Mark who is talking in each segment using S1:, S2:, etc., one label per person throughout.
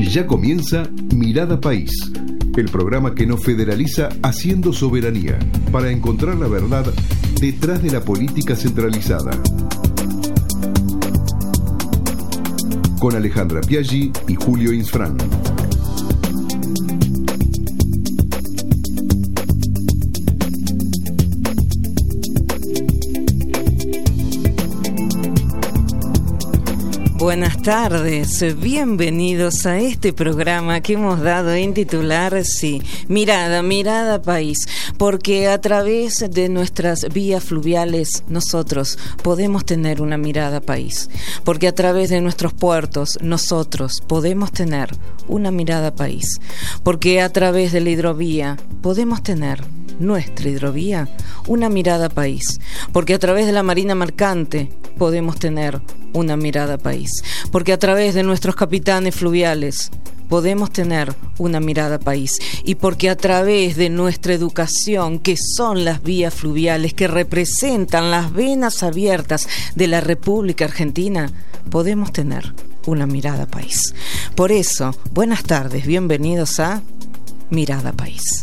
S1: Ya comienza Mirada País, el programa que nos federaliza haciendo soberanía para encontrar la verdad detrás de la política centralizada. Con Alejandra Piaggi y Julio Insfrán.
S2: Buenas tardes, bienvenidos a este programa que hemos dado en titular, sí, Mirada País, porque a través de nuestras vías fluviales nosotros podemos tener una mirada país, porque a través de nuestros puertos nosotros podemos tener una mirada país, porque a través de la hidrovía podemos tener nuestra hidrovía, una mirada país, porque a través de la marina mercante podemos tener una mirada país, porque a través de nuestros capitanes fluviales podemos tener una mirada país, y porque a través de nuestra educación, que son las vías fluviales que representan las venas abiertas de la República Argentina, podemos tener una mirada país. Por eso, buenas tardes, bienvenidos a Mirada País.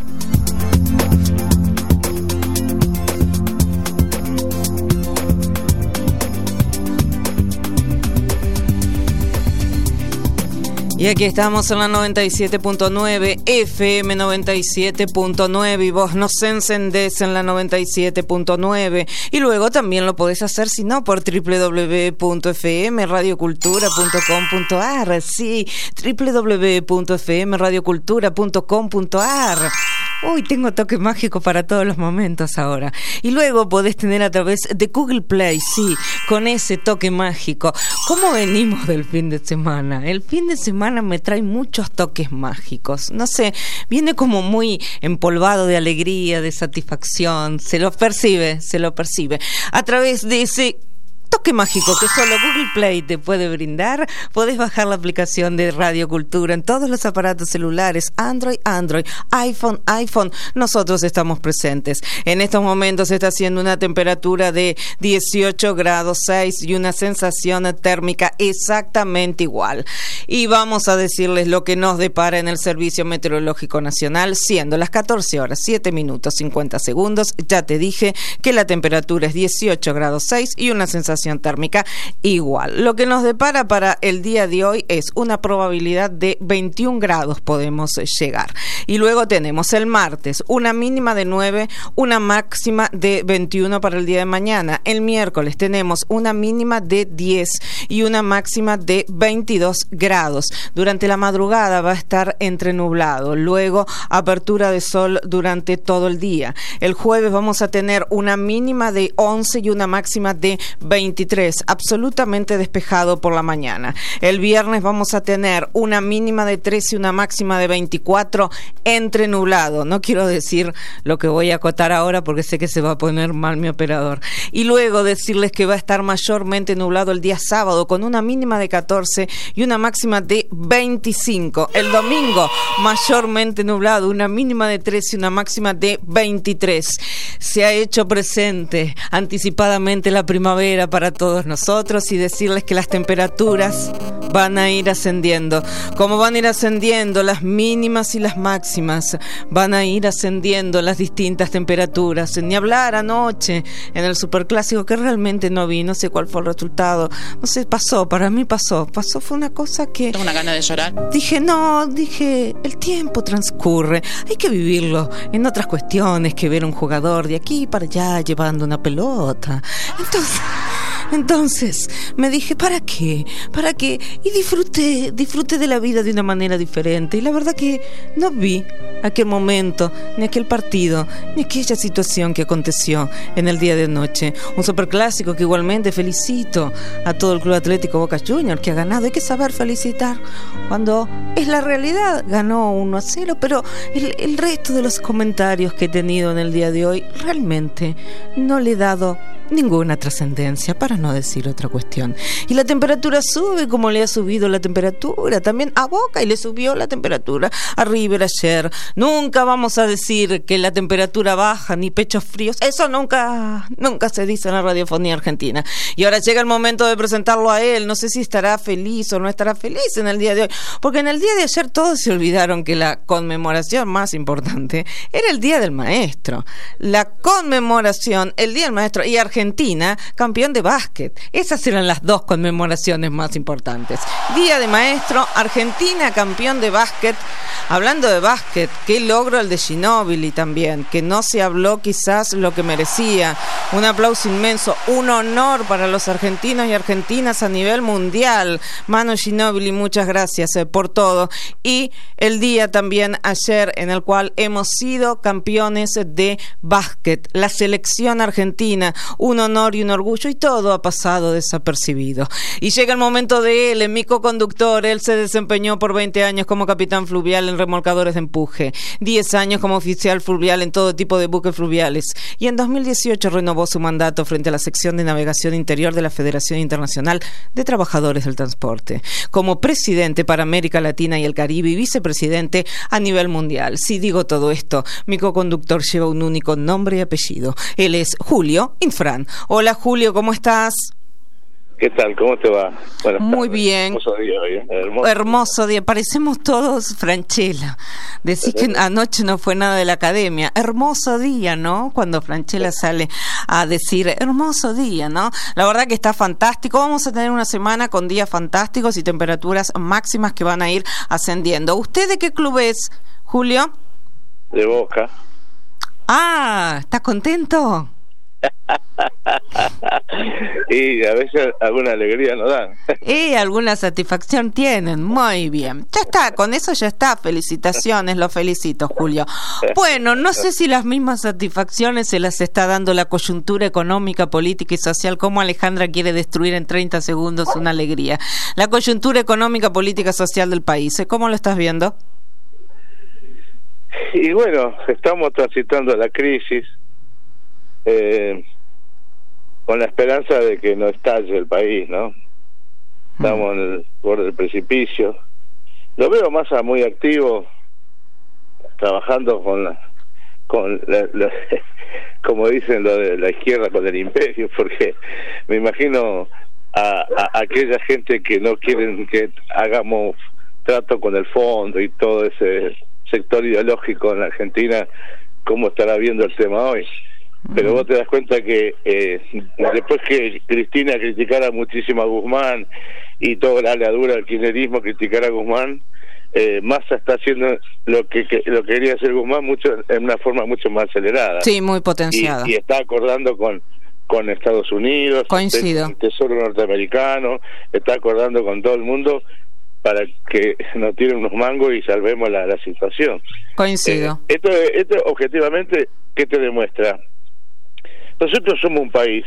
S2: Y aquí estamos en la 97.9, FM 97.9, y vos nos encendés en la 97.9. Y luego también lo podés hacer, si no, por www.fmradiocultura.com.ar. Sí, www.fmradiocultura.com.ar. Uy, tengo toque mágico para todos los momentos ahora. Y luego podés tener a través de Google Play, sí, con ese toque mágico. ¿Cómo venimos del fin de semana? El fin de semana me trae muchos toques mágicos. No sé, viene como muy empolvado de alegría, de satisfacción. Se lo percibe. A través de ese toque mágico que solo Google Play te puede brindar, podés bajar la aplicación de Radio Cultura en todos los aparatos celulares, Android, iPhone, nosotros estamos presentes. En estos momentos se está haciendo una temperatura de 18 grados 6 y una sensación térmica exactamente igual. Y vamos a decirles lo que nos depara en el Servicio Meteorológico Nacional, siendo las 14 horas, 7 minutos, 50 segundos. Ya te dije que la temperatura es 18 grados 6 y una sensación térmica igual. Lo que nos depara para el día de hoy es una probabilidad de 21 grados podemos llegar. Y luego tenemos el martes una mínima de 9, una máxima de 21 para el día de mañana. El miércoles tenemos una mínima de 10 y una máxima de 22 grados. Durante la madrugada va a estar entre nublado, luego apertura de sol durante todo el día. El jueves vamos a tener una mínima de 11 y una máxima de 23, absolutamente despejado por la mañana. El viernes vamos a tener una mínima de 13 y una máxima de 24 entre nublado. No quiero decir lo que voy a acotar ahora porque sé que se va a poner mal mi operador. Y luego decirles que va a estar mayormente nublado el día sábado con una mínima de 14 y una máxima de 25. El domingo mayormente nublado, una mínima de 13 y una máxima de 23. Se ha hecho presente anticipadamente la primavera para todos nosotros, y decirles que las temperaturas van a ir ascendiendo. Como van a ir ascendiendo las mínimas y las máximas, van a ir ascendiendo las distintas temperaturas. Ni hablar anoche en el superclásico, que realmente no vi, no sé cuál fue el resultado. No sé, para mí pasó, fue una cosa que...
S3: ¿Tengo una gana de llorar?
S2: Dije, el tiempo transcurre, hay que vivirlo en otras cuestiones que ver un jugador de aquí para allá llevando una pelota. Entonces me dije, ¿para qué? Y disfruté de la vida de una manera diferente. Y la verdad que no vi aquel momento, ni aquel partido, ni aquella situación que aconteció en el día de anoche. Un superclásico que igualmente felicito a todo el Club Atlético Boca Juniors, que ha ganado. Hay que saber felicitar cuando es la realidad. Ganó 1-0, pero el resto de los comentarios que he tenido en el día de hoy realmente no le he dado ninguna trascendencia, para no decir otra cuestión. Y la temperatura sube como le ha subido la temperatura también a Boca, y le subió la temperatura a River ayer. Nunca vamos a decir que la temperatura baja ni pechos fríos, eso nunca se dice en la radiofonía argentina. Y ahora llega el momento de presentarlo a él. No sé si estará feliz o no estará feliz en el día de hoy, porque en el día de ayer todos se olvidaron que la conmemoración más importante era el Día del Maestro. La conmemoración, el Día del Maestro, y Argentina, campeón de básquet. Esas eran las dos conmemoraciones más importantes. Día de Maestro, Argentina, campeón de básquet. Hablando de básquet, qué logro el de Ginóbili también, que no se habló quizás lo que merecía. Un aplauso inmenso, un honor para los argentinos y argentinas a nivel mundial. Manu Ginóbili, muchas gracias por todo. Y el día también ayer en el cual hemos sido campeones de básquet, la selección argentina, un honor y un orgullo, y todo ha pasado desapercibido. Y llega el momento de él, mi coconductor. Él se desempeñó por 20 años como capitán fluvial en remolcadores de empuje, 10 años como oficial fluvial en todo tipo de buques fluviales, y en 2018 renovó su mandato frente a la sección de navegación interior de la Federación Internacional de Trabajadores del Transporte, como presidente para América Latina y el Caribe y vicepresidente a nivel mundial. Si digo todo esto, mi coconductor lleva un único nombre y apellido. Él es Julio Infran. Hola Julio, ¿cómo estás?
S3: ¿Qué tal? ¿Cómo te va? Buenas
S2: Muy
S3: tardes.
S2: bien.
S3: Hermoso día hoy,
S2: Hermoso día. Parecemos todos Francella. Decís que anoche no fue nada de la academia. Hermoso día, ¿no? Cuando Francella sale a decir hermoso día, ¿no? La verdad que está fantástico. Vamos a tener una semana con días fantásticos y temperaturas máximas que van a ir ascendiendo. ¿Usted de qué club es, Julio?
S3: De Boca.
S2: Ah, ¿está contento?
S3: Y a veces alguna alegría nos dan.
S2: Y alguna satisfacción tienen. Muy bien. Ya está, con eso ya está. Felicitaciones, lo felicito, Julio. Bueno, no sé si las mismas satisfacciones se las está dando la coyuntura económica, política y social. Como Alejandra quiere destruir en 30 segundos una alegría. La coyuntura económica, política, social del país. ¿Cómo lo estás viendo?
S3: Y bueno, estamos transitando la crisis con la esperanza de que no estalle el país, ¿no? Estamos en el borde del precipicio. Lo veo Massa muy activo, trabajando con como dicen lo de la izquierda, con el imperio, porque me imagino a aquella gente que no quieren que hagamos trato con el fondo y todo ese sector ideológico en la Argentina, cómo estará viendo el tema hoy. Pero vos te das cuenta que después que Cristina criticara muchísimo a Guzmán y toda la leadura del kirchnerismo criticara a Guzmán, Massa está haciendo lo que quería hacer Guzmán en una forma mucho más acelerada.
S2: Sí, muy potenciada.
S3: Y está acordando con Estados Unidos,
S2: coincido,
S3: el Tesoro norteamericano, está acordando con todo el mundo para que nos tiren unos mangos y salvemos la situación.
S2: Coincido.
S3: Esto objetivamente, ¿qué te demuestra? Nosotros somos un país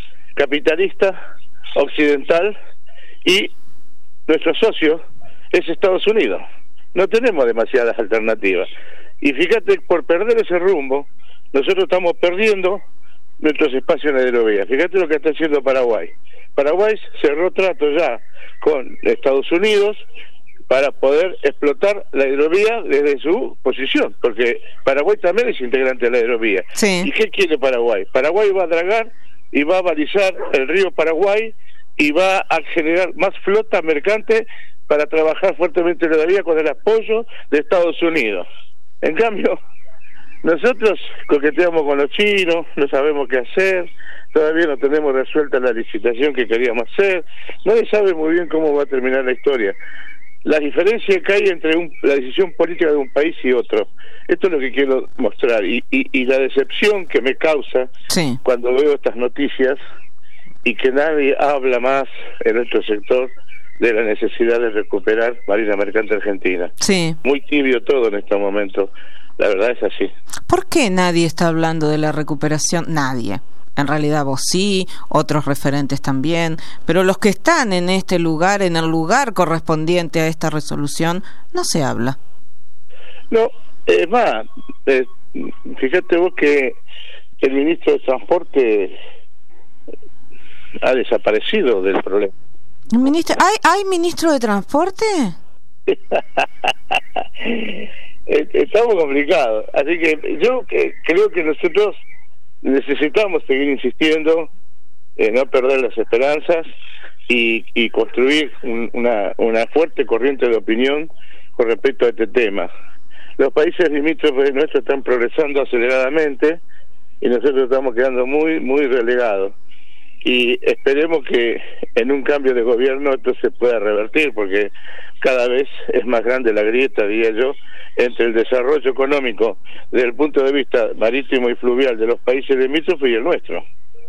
S3: capitalista, occidental, y nuestro socio es Estados Unidos. No tenemos demasiadas alternativas. Y fíjate, por perder ese rumbo, nosotros estamos perdiendo nuestros espacios en la hidrovía. Fíjate lo que está haciendo Paraguay. Paraguay cerró trato ya con Estados Unidos para poder explotar la hidrovía desde su posición, porque Paraguay también es integrante de la hidrovía.
S2: Sí.
S3: ¿Y qué quiere Paraguay? Paraguay va a dragar y va a balizar el río Paraguay y va a generar más flota mercante para trabajar fuertemente en la hidrovía con el apoyo de Estados Unidos. En cambio, nosotros coqueteamos con los chinos, no sabemos qué hacer, todavía no tenemos resuelta la licitación que queríamos hacer, nadie sabe muy bien cómo va a terminar la historia. La diferencia que hay entre la decisión política de un país y otro, esto es lo que quiero mostrar, y la decepción que me causa cuando veo estas noticias y que nadie habla más en nuestro sector de la necesidad de recuperar Marina Mercante Argentina.
S2: Sí.
S3: Muy tibio todo en este momento, la verdad es así.
S2: ¿Por qué nadie está hablando de la recuperación? Nadie. En realidad vos sí, otros referentes también, pero los que están en este lugar, en el lugar correspondiente a esta resolución, no se habla.
S3: No, es más, fíjate vos que el ministro de Transporte ha desaparecido del problema.
S2: Ministro, ¿hay ministro de Transporte?
S3: Estamos complicados, así que yo creo que nosotros necesitamos seguir insistiendo en no perder las esperanzas y construir una fuerte corriente de opinión con respecto a este tema. Los países limítrofes nuestros están progresando aceleradamente y nosotros estamos quedando muy, muy relegados. Y esperemos que en un cambio de gobierno esto se pueda revertir, porque cada vez es más grande la grieta, diría yo, entre el desarrollo económico desde el punto de vista marítimo y fluvial de los países limítrofes y el nuestro.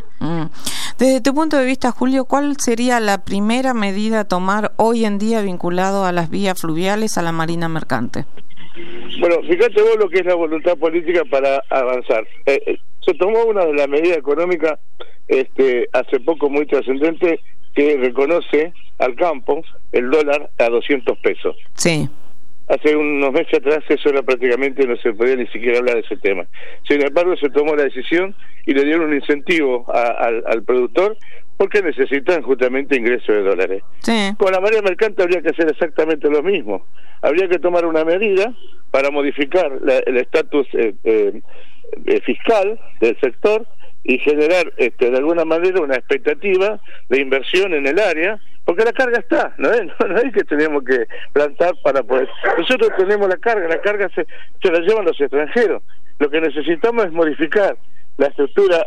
S2: Desde tu punto de vista, Julio, ¿cuál sería la primera medida a tomar hoy en día vinculado a las vías fluviales, a la marina mercante?
S3: Bueno, fíjate vos lo que es la voluntad política para avanzar. Se tomó una de las medidas económicas hace poco muy trascendente, que reconoce al campo el dólar a 200 pesos.
S2: Sí.
S3: Hace unos meses atrás eso era prácticamente, no se podía ni siquiera hablar de ese tema. Sin embargo, se tomó la decisión y le dieron un incentivo al productor, porque necesitan justamente ingresos de dólares.
S2: Sí.
S3: Con la marina mercante habría que hacer exactamente lo mismo. Habría que tomar una medida para modificar el estatus fiscal del sector y generar de alguna manera una expectativa de inversión en el área, porque la carga está, no es que tenemos que plantar para poder. Nosotros tenemos la carga se la llevan los extranjeros. Lo que necesitamos es modificar la estructura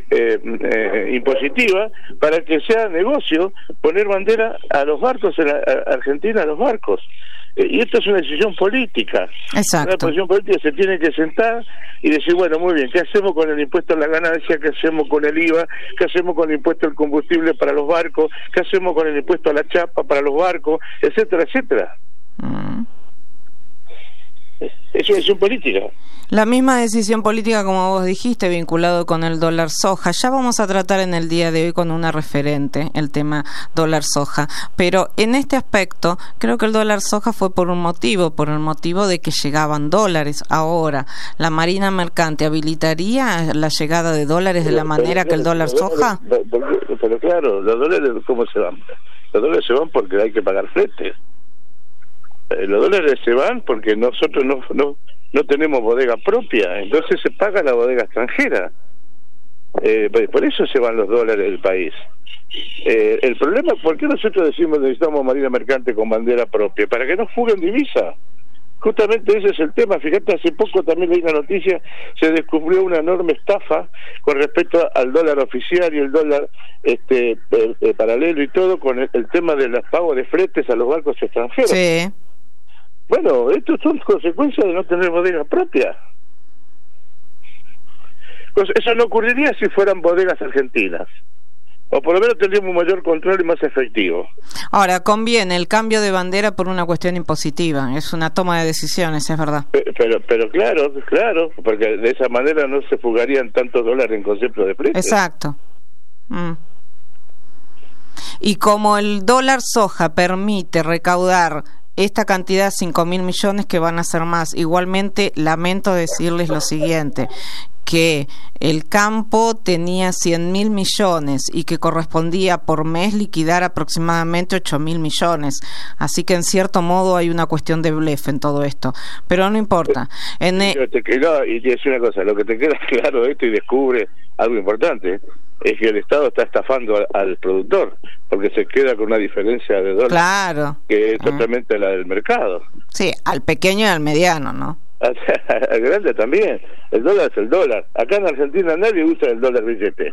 S3: impositiva para que sea negocio poner bandera a los barcos en Argentina, a los barcos. Y esto es una decisión política.
S2: Exacto.
S3: Una decisión política, se tiene que sentar y decir, bueno, muy bien, ¿qué hacemos con el impuesto a la ganancia? ¿Qué hacemos con el IVA? ¿Qué hacemos con el impuesto al combustible para los barcos? ¿Qué hacemos con el impuesto a la chapa para los barcos? Etcétera, etcétera. Es una decisión política.
S2: La misma decisión política, como vos dijiste, vinculado con el dólar soja. Ya vamos a tratar en el día de hoy con una referente el tema dólar soja. Pero en este aspecto, creo que el dólar soja fue por el motivo de que llegaban dólares. Ahora, ¿la marina mercante habilitaría la llegada de dólares de la manera que el dólar soja?
S3: Pero claro, los dólares, ¿cómo se van? Los dólares se van porque hay que pagar flete. Los dólares se van porque nosotros no tenemos bodega propia, entonces se paga la bodega extranjera. Por eso se van los dólares del país. El problema, ¿por qué nosotros decimos necesitamos marina mercante con bandera propia? Para que no fuguen divisa. Justamente ese es el tema. Fíjate, hace poco también leí una noticia, se descubrió una enorme estafa con respecto al dólar oficial y el dólar paralelo y todo, con el tema de los pagos de fretes a los barcos extranjeros.
S2: Sí.
S3: Bueno, esto son consecuencias de no tener bodega propia. Eso no ocurriría si fueran bodegas argentinas. O por lo menos tendríamos un mayor control y más efectivo.
S2: Ahora, conviene el cambio de bandera por una cuestión impositiva. Es una toma de decisiones, es verdad.
S3: Pero claro, porque de esa manera no se fugarían tantos dólares en concepto de precio.
S2: Exacto. Y como el dólar soja permite recaudar esta cantidad, 5.000 millones, que van a ser más. Igualmente, lamento decirles lo siguiente, que el campo tenía 100.000 millones y que correspondía por mes liquidar aproximadamente 8.000 millones. Así que, en cierto modo, hay una cuestión de blef en todo esto. Pero no importa.
S3: Y te decir una cosa, lo que te queda claro de esto y descubre algo importante es que el Estado está estafando al productor, porque se queda con una diferencia de dólares,
S2: claro,
S3: que es totalmente la del mercado.
S2: Sí, al pequeño y al mediano, ¿no?
S3: Al grande también. El dólar es el dólar. Acá en Argentina nadie usa el dólar billete.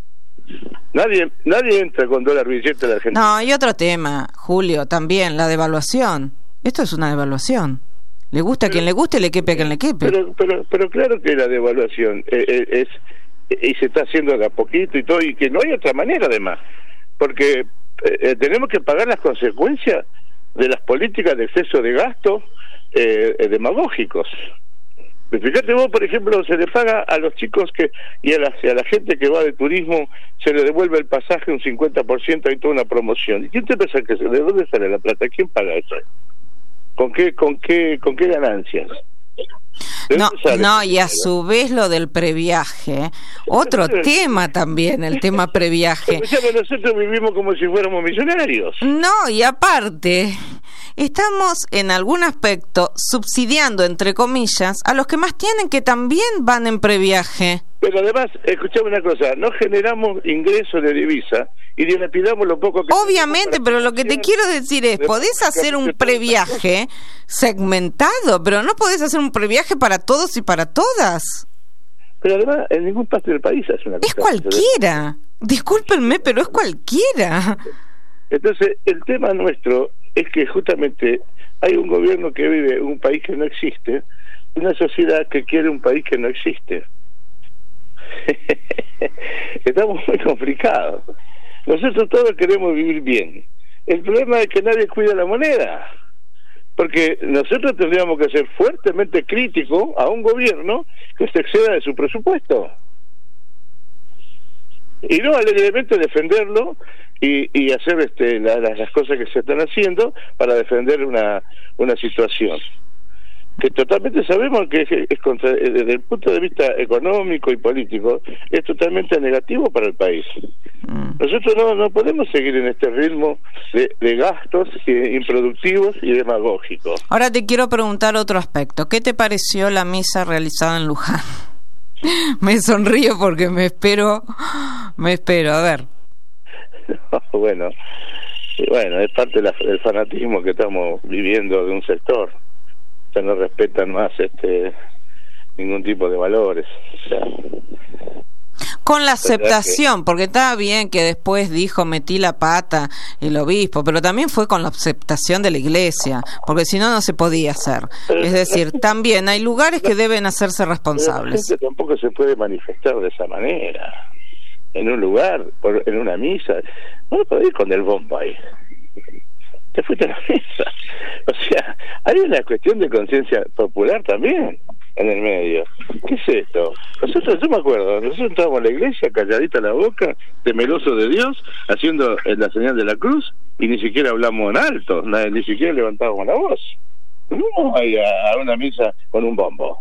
S3: Nadie entra con dólar billete de Argentina.
S2: No, y otro tema, Julio, también, la devaluación. Esto es una devaluación. Le gusta a quien le guste, le quepe a quien le quepe.
S3: Pero claro que la devaluación es y se está haciendo de a poquito y todo, y que no hay otra manera además, porque tenemos que pagar las consecuencias de las políticas de exceso de gasto demagógicos. Fíjate vos, por ejemplo, se le paga a los chicos y a la gente que va de turismo, se le devuelve el pasaje un 50%, hay toda una promoción. ¿Y quién te piensa que de dónde sale la plata? ¿Quién paga eso? ¿Con qué ganancias?
S2: No, y a su vez lo del previaje, otro tema también, el tema previaje.
S3: Nosotros vivimos como si fuéramos millonarios.
S2: No, y aparte, estamos en algún aspecto subsidiando, entre comillas, a los que más tienen, que también van en previaje.
S3: Pero además, escuchame una cosa, no generamos ingresos de divisa y dilapidamos lo poco que...
S2: Obviamente, pero lo que te quiero decir es, podés hacer un previaje segmentado, pero no podés hacer un previaje para todos y para todas.
S3: Pero además, en ningún parte del país hace una cosa.
S2: Es cualquiera. Discúlpenme, pero es cualquiera.
S3: Entonces, el tema nuestro es que justamente hay un gobierno que vive en un país que no existe, una sociedad que quiere un país que no existe. Estamos muy complicados. Nosotros todos queremos vivir bien. El problema es que nadie cuida la moneda, porque nosotros tendríamos que ser fuertemente críticos a un gobierno que se exceda de su presupuesto y no alegremente defenderlo y hacer las cosas que se están haciendo para defender una situación que totalmente sabemos que es desde el punto de vista económico y político es totalmente negativo para el país. Nosotros no podemos seguir en este ritmo de gastos improductivos y demagógicos.
S2: Ahora te quiero preguntar otro aspecto. ¿Qué te pareció la misa realizada en Luján? Me sonrío porque me espero, a ver.
S3: Bueno, es parte del fanatismo que estamos viviendo de un sector. O sea, no respetan más ningún tipo de valores. O sea,
S2: con la aceptación, porque estaba bien que después dijo metí la pata el obispo, pero también fue con la aceptación de la iglesia, porque si no, no se podía hacer. Es decir, también hay lugares que deben hacerse responsables.
S3: La gente tampoco se puede manifestar de esa manera, en un lugar, en una misa. No lo podés ir con el bombo ahí. Te fuiste a la mesa. O sea, hay una cuestión de conciencia popular también en el medio. ¿Qué es esto? Yo me acuerdo, nosotros estábamos en la iglesia, calladita la boca, temerosos de Dios, haciendo la señal de la cruz, y ni siquiera hablamos en alto, ni siquiera levantábamos la voz. No hay a una misa con un bombo.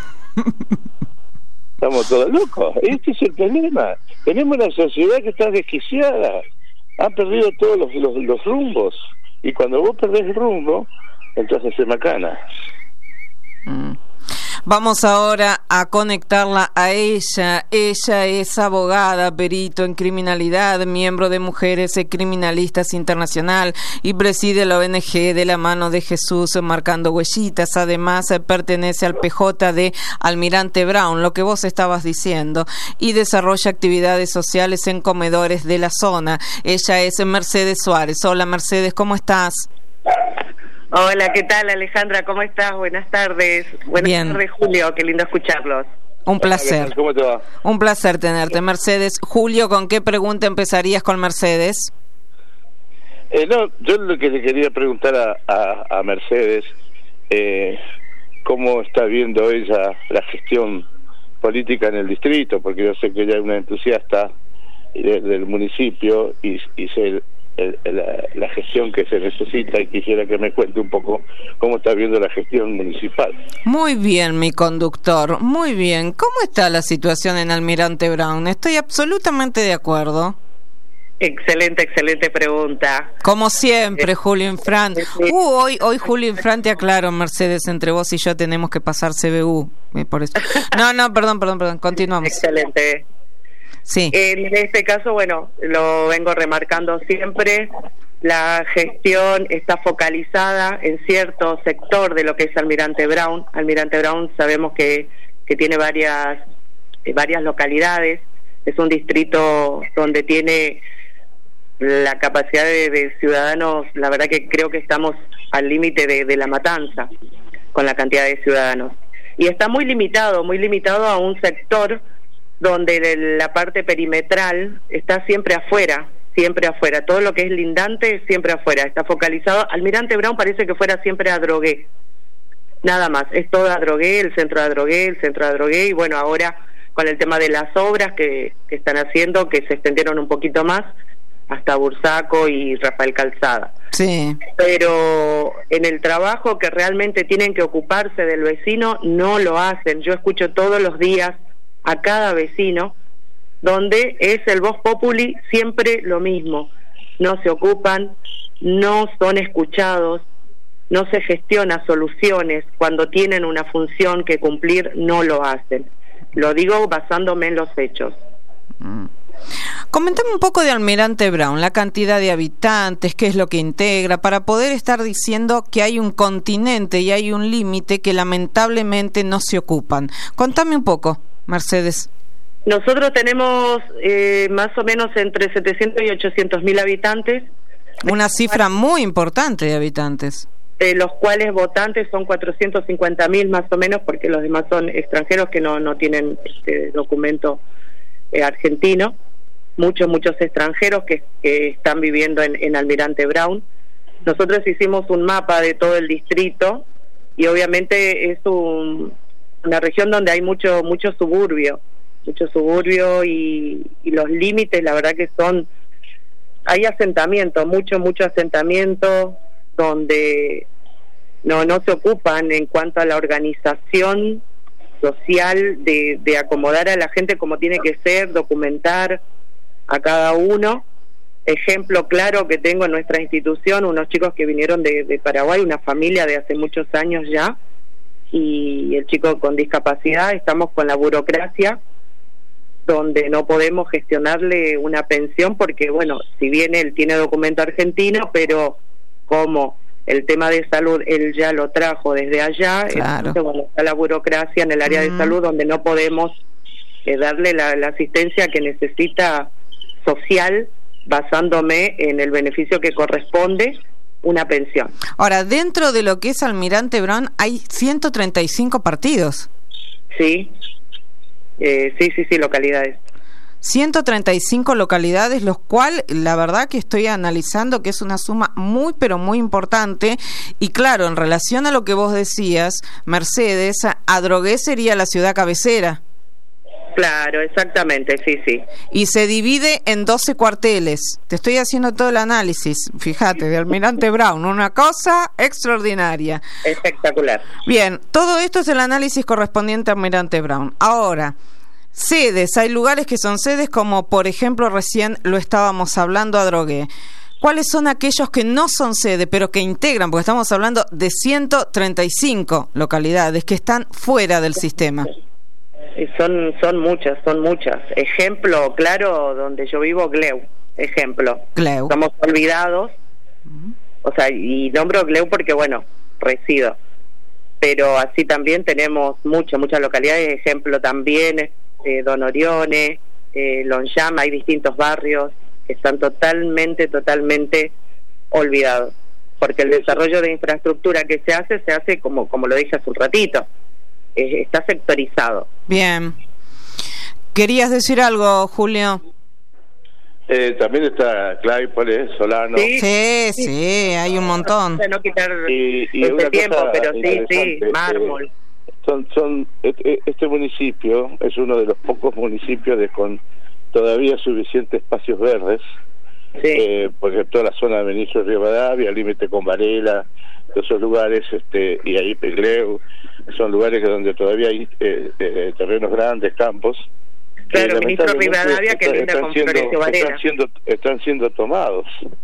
S3: Estamos todos locos. Este es el problema. Tenemos una sociedad que está desquiciada. Han perdido todos los rumbos. Y cuando vos perdés el rumbo, entonces se macana.
S2: Vamos ahora a conectarla a ella. Ella es abogada, perito en criminalidad, miembro de Mujeres Criminalistas Internacional y preside la ONG De la Mano de Jesús Marcando Huellitas. Además, pertenece al PJ de Almirante Brown, lo que vos estabas diciendo, y desarrolla actividades sociales en comedores de la zona. Ella es Mercedes Suárez. Hola, Mercedes, ¿cómo estás?
S4: Hola, ¿qué tal, Alejandra? ¿Cómo estás? Buenas tardes. Buenas tardes, Julio. Qué lindo escucharlos.
S2: Un placer.
S3: ¿Cómo te va?
S2: Un placer tenerte, Mercedes. Julio, ¿con qué pregunta empezarías con Mercedes?
S3: Yo lo que le quería preguntar a Mercedes, ¿cómo está viendo ella la gestión política en el distrito? Porque yo sé que ella es una entusiasta del municipio y sé la gestión que se necesita, y quisiera que me cuente un poco cómo está viendo la gestión municipal.
S2: Muy bien, mi conductor, muy bien. ¿Cómo está la situación en Almirante Brown? Estoy absolutamente de acuerdo.
S4: Excelente pregunta.
S2: Como siempre, Julio Infante. Hoy Julio Infante, aclaro, Mercedes, entre vos y yo tenemos que pasar CBU. Por eso. No, perdón, continuamos.
S4: Excelente.
S2: Sí.
S4: En este caso, bueno, lo vengo remarcando siempre, la gestión está focalizada en cierto sector de lo que es Almirante Brown. Almirante Brown sabemos que tiene varias localidades, es un distrito donde tiene la capacidad de ciudadanos, la verdad que creo que estamos al límite de la matanza con la cantidad de ciudadanos. Y está muy limitado a un sector donde la parte perimetral está siempre afuera, todo lo que es lindante siempre afuera, está focalizado. Almirante Brown parece que fuera siempre Adrogué, nada más, es todo Adrogué, el centro de Adrogué, y bueno, ahora con el tema de las obras que están haciendo, que se extendieron un poquito más, hasta Bursaco y Rafael Calzada.
S2: Sí.
S4: Pero en el trabajo que realmente tienen que ocuparse del vecino no lo hacen. Yo escucho todos los días a cada vecino donde es el vox populi siempre lo mismo. No se ocupan, no son escuchados, no se gestiona soluciones. Cuando tienen una función que cumplir, no lo hacen. Lo digo basándome en los hechos.
S2: Comentame un poco de Almirante Brown, la cantidad de habitantes, qué es lo que integra, para poder estar diciendo que hay un continente y hay un límite que lamentablemente no se ocupan. Contame un poco, Mercedes.
S4: Nosotros tenemos más o menos entre 700 y 800 mil habitantes.
S2: Una cifra muy importante de habitantes.
S4: De los cuales votantes son 450.000 más o menos, porque los demás son extranjeros que no tienen documento argentino. Muchos
S3: extranjeros que están viviendo en Almirante Brown. Nosotros hicimos un mapa de todo el distrito y obviamente es una región donde hay mucho suburbio y los límites, la verdad que hay asentamiento, mucho asentamiento donde no se ocupan en cuanto a la organización social de acomodar a la gente como tiene que ser, documentar a cada uno. Ejemplo claro que tengo en nuestra institución, unos chicos que vinieron de Paraguay, una familia de hace muchos años ya, y el chico con discapacidad, estamos con la burocracia donde no podemos gestionarle una pensión porque, bueno, si bien él tiene documento argentino, pero como el tema de salud él ya lo trajo desde allá,
S2: claro.
S3: Entonces, bueno, está la burocracia en el área de salud donde no podemos darle la asistencia que necesita social, basándome en el beneficio que corresponde, una pensión.
S2: Ahora, dentro de lo que es Almirante Brown hay 135 partidos.
S3: Sí, sí, localidades.
S2: 135 localidades, los cuales la verdad que estoy analizando que es una suma muy pero muy importante, y claro, en relación a lo que vos decías, Mercedes, Adrogué sería la ciudad cabecera.
S3: Claro, exactamente, sí.
S2: Y se divide en 12 cuarteles. Te estoy haciendo todo el análisis, fíjate, de Almirante Brown, una cosa extraordinaria.
S3: Espectacular.
S2: Bien, todo esto es el análisis correspondiente a Almirante Brown. Ahora, sedes, hay lugares que son sedes como, por ejemplo, recién lo estábamos hablando, Adrogué. ¿Cuáles son aquellos que no son sede, pero que integran? Porque estamos hablando de 135 localidades que están fuera del sistema.
S3: Son muchas. Ejemplo claro, donde yo vivo, Gleu. Ejemplo.
S2: Gleu.
S3: Estamos olvidados. O sea, y nombro Gleu porque, bueno, resido. Pero así también tenemos muchas localidades. Ejemplo también, Don Orione, Lonyama, hay distintos barrios que están totalmente olvidados. Porque el desarrollo de infraestructura que se hace como lo dije hace un ratito. Está sectorizado.
S2: Bien. ¿Querías decir algo, Julio?
S5: También está Claypole, Solano.
S2: Sí, hay un montón.
S3: No quitar
S5: y
S3: este tiempo, pero sí, Mármol.
S5: Este municipio es uno de los pocos municipios con todavía suficientes espacios verdes.
S3: Sí.
S5: Por ejemplo, la zona de Ministro de Rivadavia, el límite con Varela, esos lugares, y ahí Pegleu, son lugares donde todavía hay terrenos grandes, campos.
S3: Claro, el Ministro Rivadavia que linda con Florencio Varela.
S5: Están siendo tomados.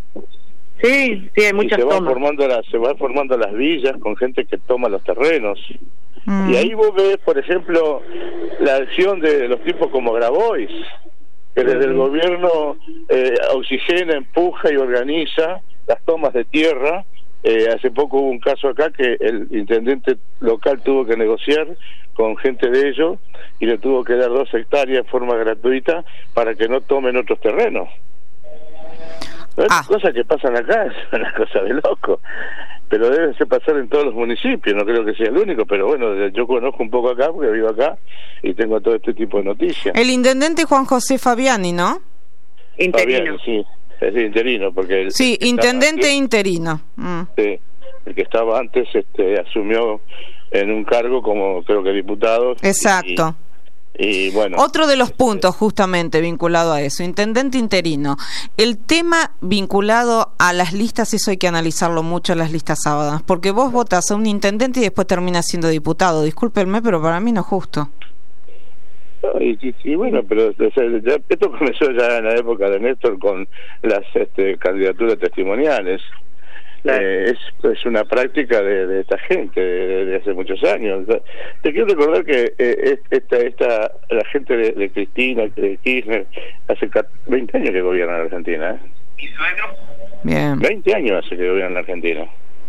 S3: Sí, hay muchas tomas.
S5: Se van formando las villas con gente que toma los terrenos. Y ahí vos ves, por ejemplo, la acción de los tipos como Grabois, que desde el gobierno oxigena, empuja y organiza las tomas de tierra. Hace poco hubo un caso acá que el intendente local tuvo que negociar con gente de ellos y le tuvo que dar 2 hectáreas en forma gratuita para que no tomen otros terrenos. Las cosas que pasan acá son una cosa de loco, pero deben ser pasar en todos los municipios, no creo que sea el único, pero bueno, yo conozco un poco acá porque vivo acá y tengo todo este tipo de noticias.
S2: El intendente Juan José Fabiani, ¿no?
S3: Interino.
S5: Fabiani, sí. Es interino, porque
S2: sí, intendente interino.
S5: Sí, el que estaba antes asumió en un cargo como creo que diputado.
S2: Exacto.
S3: Y bueno,
S2: otro de los puntos justamente vinculado a eso, intendente interino, el tema vinculado a las listas, eso hay que analizarlo mucho, las listas sábadas, porque vos votás a un intendente y después terminás siendo diputado, discúlpenme, pero para mí no es justo.
S3: Y bueno, pero esto comenzó ya en la época de Néstor con las candidaturas testimoniales. Es una práctica de esta gente de hace muchos años. Te quiero recordar que la gente de Cristina, de Kirchner, hace 20 años que gobierna la Argentina.
S4: ¿Mi suegro?
S2: Bien.
S3: 20 años hace que gobierna la Argentina.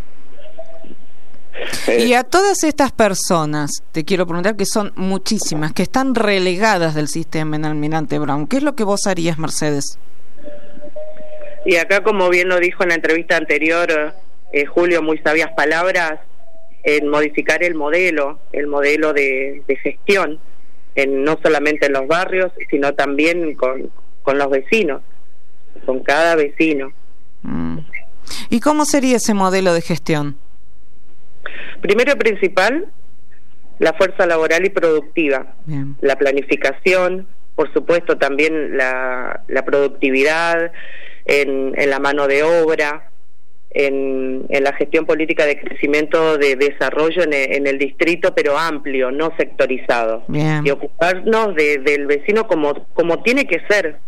S2: Y a todas estas personas, te quiero preguntar, que son muchísimas, que están relegadas del sistema en Almirante Brown, ¿qué es lo que vos harías, Mercedes?
S4: Y acá, como bien lo dijo en la entrevista anterior, Julio, muy sabias palabras, en modificar el modelo de gestión, no solamente en los barrios, sino también con los vecinos, con cada vecino.
S2: ¿Y cómo sería ese modelo de gestión?
S4: Primero y principal, la fuerza laboral y productiva. Bien. La planificación, por supuesto también la productividad, en la mano de obra, en la gestión política de crecimiento, de desarrollo en el distrito, pero amplio, no sectorizado.
S2: Bien.
S4: Y ocuparnos del vecino como tiene que ser.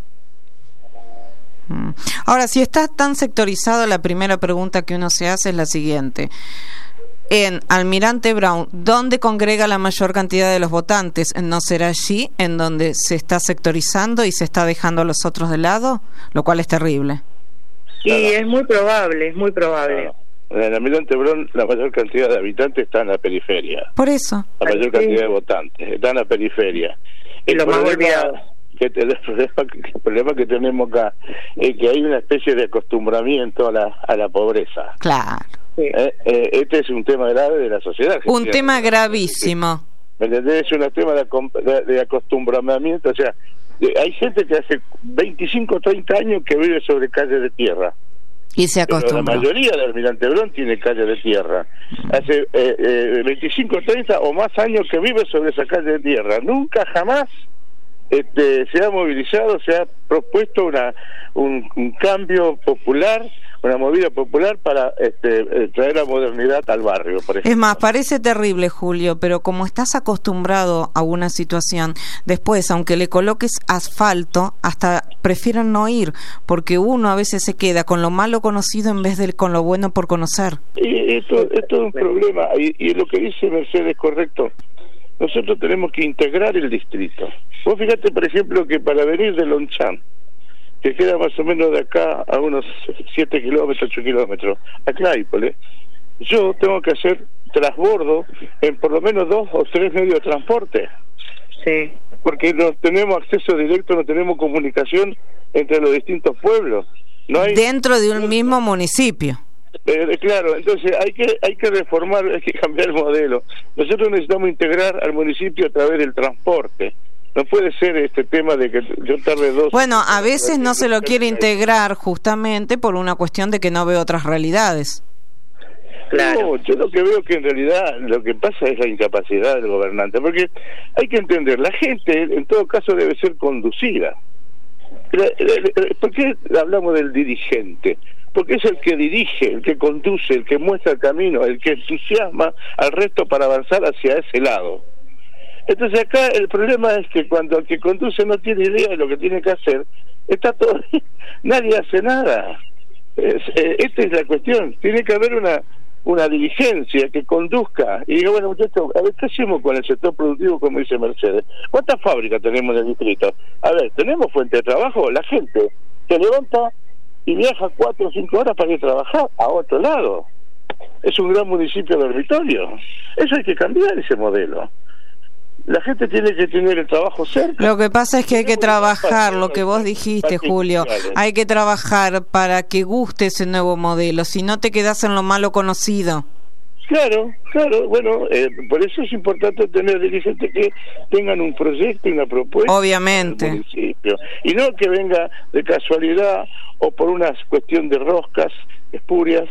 S2: Ahora, si está tan sectorizado, la primera pregunta que uno se hace es la siguiente. En Almirante Brown, ¿dónde congrega la mayor cantidad de los votantes? ¿No será allí en donde se está sectorizando y se está dejando a los otros de lado? Lo cual es terrible.
S4: Sí, es muy probable, es muy probable.
S3: En el Almirante Brown la mayor cantidad de habitantes está en la periferia.
S2: Por eso.
S3: La mayor cantidad de votantes está en la periferia.
S4: Y lo más olvidado.
S3: El problema que tenemos acá es que hay una especie de acostumbramiento a la pobreza.
S2: Claro.
S3: Este es un tema grave de la sociedad.
S2: Un tema gravísimo.
S3: ¿Me entendés? Es un tema de acostumbramiento. O sea, hay gente que hace 25 o 30 años que vive sobre calles de tierra.
S2: Y se acostumbra.
S3: Pero la mayoría de Almirante Brown tiene calles de tierra. Hace 25 o 30 o más años que vive sobre esa calle de tierra. Nunca jamás se ha movilizado, se ha propuesto un cambio popular, una movida popular para traer la modernidad al barrio, por ejemplo.
S2: Es más, parece terrible, Julio, pero como estás acostumbrado a una situación, después, aunque le coloques asfalto, hasta prefieren no ir, porque uno a veces se queda con lo malo conocido en vez de con lo bueno por conocer.
S3: Y esto es un problema, y lo que dice Mercedes es correcto. Nosotros tenemos que integrar el distrito. Vos fíjate, por ejemplo, que para venir de Longchamp, que queda más o menos de acá a unos 7 kilómetros, 8 kilómetros, a Claypole, yo tengo que hacer transbordo en por lo menos 2 o 3 medios de transporte.
S4: Sí.
S3: Porque no tenemos acceso directo, no tenemos comunicación entre los distintos pueblos. No hay
S2: dentro de un mismo municipio.
S3: Claro, entonces hay que reformar, hay que cambiar el modelo. Nosotros necesitamos integrar al municipio a través del transporte. No puede ser este tema de que yo tarde 2...
S2: Bueno, a veces no se lo quiere integrar justamente por una cuestión de que no ve otras realidades.
S3: Claro. No, yo lo que veo que en realidad lo que pasa es la incapacidad del gobernante, porque hay que entender, la gente en todo caso debe ser conducida. ¿Por qué hablamos del dirigente? Porque es el que dirige, el que conduce, el que muestra el camino, el que entusiasma al resto para avanzar hacia ese lado. Entonces acá el problema es que cuando el que conduce no tiene idea de lo que tiene que hacer, está todo, nadie hace nada. Esta es la cuestión, tiene que haber una dirigencia que conduzca y diga, bueno muchachos, a ver, ¿qué hacemos con el sector productivo, como dice Mercedes? ¿Cuántas fábricas tenemos en el distrito? A ver, ¿tenemos fuente de trabajo? La gente se levanta y viaja 4 o 5 horas para ir a trabajar a otro lado. Es un gran municipio dormitorio. Eso hay que cambiar, ese modelo. La gente tiene que tener el trabajo cerca.
S2: Lo que pasa es que hay que trabajar, lo que vos dijiste, Julio, hay que trabajar para que guste ese nuevo modelo, si no te quedás en lo malo conocido.
S3: Claro, bueno, por eso es importante tener dirigentes que tengan un proyecto y una propuesta.
S2: Obviamente.
S3: Del municipio. Y no que venga de casualidad o por una cuestión de roscas espurias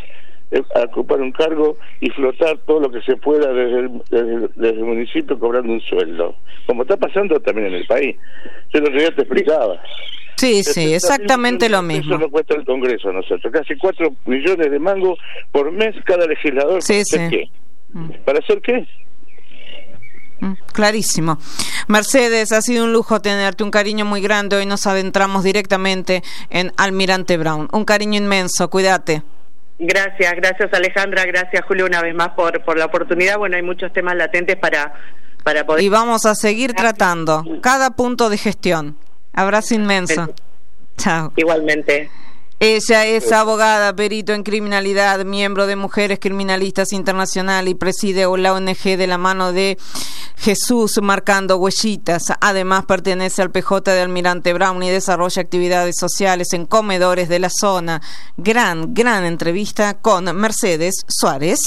S3: a ocupar un cargo y flotar todo lo que se pueda desde el municipio cobrando un sueldo, como está pasando también en el país. Yo el otro día te explicaba.
S2: Sí, sí, exactamente lo mismo.
S3: Eso lo cuesta el Congreso a nosotros, casi 4 millones de mangos por mes cada legislador.
S2: Sí,
S3: ¿Para hacer qué? ¿Para hacer qué?
S2: Clarísimo. Mercedes, ha sido un lujo tenerte, un cariño muy grande. Hoy nos adentramos directamente en Almirante Brown. Un cariño inmenso, cuídate.
S4: Gracias Alejandra, gracias Julio una vez más por la oportunidad. Bueno, hay muchos temas latentes para poder...
S2: Y vamos a seguir tratando cada punto de gestión. Abrazo inmenso. Chao.
S4: Igualmente.
S2: Ella es abogada, perito en criminalidad, miembro de Mujeres Criminalistas Internacional y preside la ONG de la mano de Jesús Marcando Huellitas. Además pertenece al PJ de Almirante Brown y desarrolla actividades sociales en comedores de la zona. Gran entrevista con Mercedes Suárez.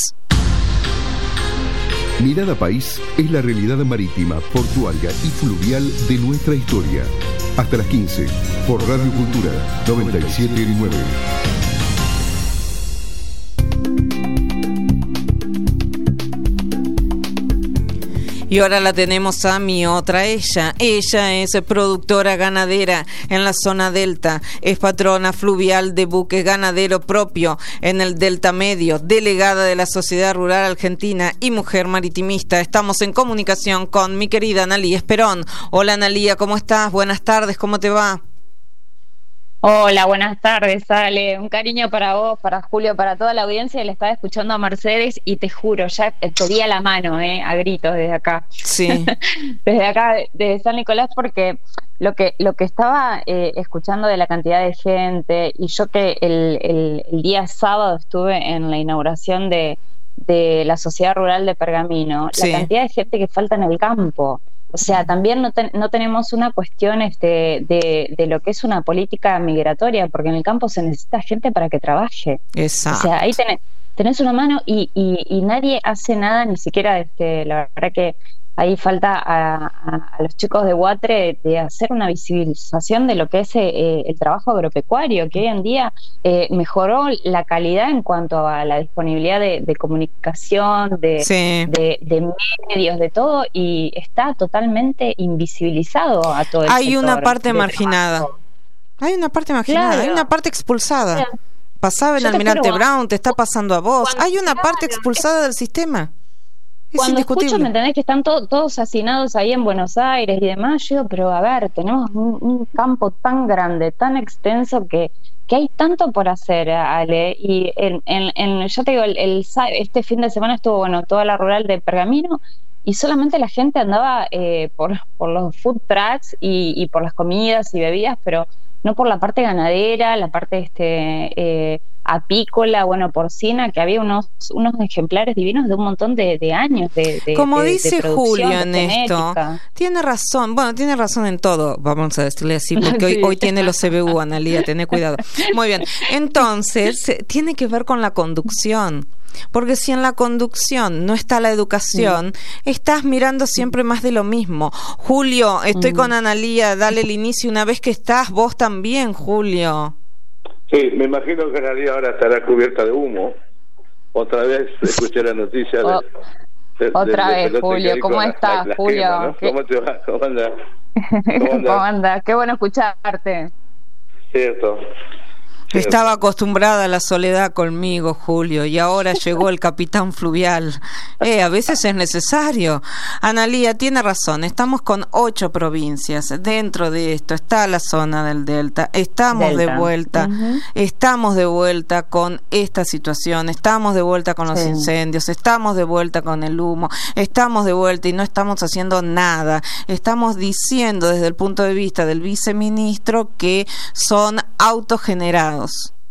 S1: Mirada País es la realidad marítima, portuaria y fluvial de nuestra historia. Hasta las 15, por Radio Cultura 97.9.
S2: Y ahora la tenemos a mi otra ella. Ella es productora ganadera en la zona Delta. Es patrona fluvial de buque ganadero propio en el Delta Medio, delegada de la Sociedad Rural Argentina y mujer maritimista. Estamos en comunicación con mi querida Analía Esperón. Hola Analía, ¿cómo estás? Buenas tardes, ¿cómo te va?
S6: Hola, buenas tardes, Ale. Un cariño para vos, para Julio, para toda la audiencia. Le estaba escuchando a Mercedes y te juro, ya pedía la mano, a gritos desde acá.
S2: Sí.
S6: Desde acá, desde San Nicolás, porque lo que estaba escuchando de la cantidad de gente, y yo que el día sábado estuve en la inauguración de la Sociedad Rural de Pergamino, sí. La cantidad de gente que falta en el campo. O sea, también no tenemos una cuestión de lo que es una política migratoria, porque en el campo se necesita gente para que trabaje.
S2: Exacto.
S6: O sea, ahí tenés una mano y nadie hace nada, ni siquiera, la verdad que ahí falta a los chicos de Huatre de hacer una visibilización de lo que es el trabajo agropecuario, que hoy en día mejoró la calidad en cuanto a la disponibilidad de comunicación, de medios, de todo, y está totalmente invisibilizado a todo el
S2: Hay
S6: sector
S2: una parte
S6: de
S2: marginada.
S6: trabajo.
S2: Hay una parte marginada,
S6: Claro.
S2: Hay una parte expulsada.
S6: Claro.
S2: Pasaba en
S6: Yo te
S2: Almirante
S6: juro,
S2: Brown, te está pasando a vos. Hay una parte
S6: claro,
S2: expulsada del sistema. Es
S6: Cuando
S2: indiscutible.
S6: escucho, ¿me entendés? Que están todos hacinados ahí en Buenos Aires y demás, yo digo, pero a ver, tenemos un campo tan grande, tan extenso, que hay tanto por hacer, Ale. Y yo te digo, este fin de semana estuvo, toda la rural de Pergamino, y solamente la gente andaba por los food trucks y por las comidas y bebidas, pero no por la parte ganadera, la parte apícola, porcina, que había unos ejemplares divinos de un montón de años
S2: como
S6: de
S2: dice
S6: producción,
S2: Julio en esto, tiene razón en todo, vamos a decirle así, porque
S6: Sí.
S2: hoy tiene los CBU, Analía, tené cuidado. Muy bien, entonces tiene que ver con la conducción. Porque si en la conducción no está la educación, estás mirando siempre más de lo mismo. Julio, estoy con Analía, dale el inicio una vez que estás, vos también, Julio.
S3: Sí, me imagino que Analía ahora estará cubierta de humo. Otra vez escuché la noticia
S6: otra vez, Julio, ¿cómo estás, Julio?
S3: Quema, ¿no? ¿Cómo te va? ¿Cómo andas?
S6: ¿Cómo andas? Qué bueno escucharte.
S3: Cierto.
S2: Estaba acostumbrada a la soledad conmigo, Julio, y ahora llegó el capitán fluvial. A veces es necesario. Analía tiene razón, estamos con 8 provincias. Dentro de esto está la zona del Delta. Estamos de vuelta. Estamos de vuelta con esta situación. Estamos de vuelta con los incendios. Estamos de vuelta con el humo. Estamos de vuelta y no estamos haciendo nada. Estamos diciendo desde el punto de vista del viceministro que son autogenerados.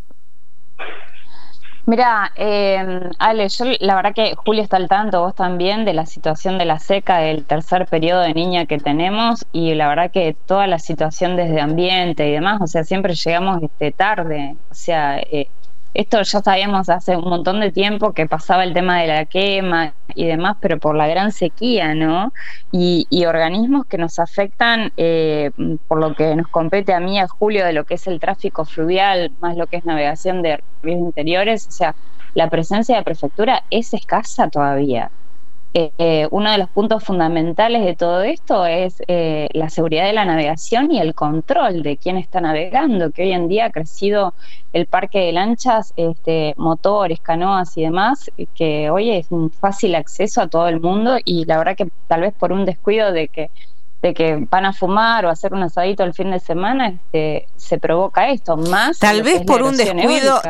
S6: Mira, Ale, yo la verdad que Julio está al tanto, vos también, de la situación de la seca del tercer periodo de niña que tenemos, y la verdad que toda la situación desde ambiente y demás, o sea, siempre llegamos tarde, o sea, esto ya sabíamos hace un montón de tiempo que pasaba el tema de la quema y demás, pero por la gran sequía, ¿no? Y organismos que nos afectan, por lo que nos compete a mí, a Julio, de lo que es el tráfico fluvial, más lo que es navegación de ríos interiores, o sea, la presencia de prefectura es escasa todavía. Uno de los puntos fundamentales de todo esto es la seguridad de la navegación y el control de quién está navegando, que hoy en día ha crecido el parque de lanchas, motores, canoas y demás, que hoy es un fácil acceso a todo el mundo, y la verdad que tal vez por un descuido de que van a fumar o hacer un asadito el fin de semana, se provoca esto, más
S2: tal vez por un descuido,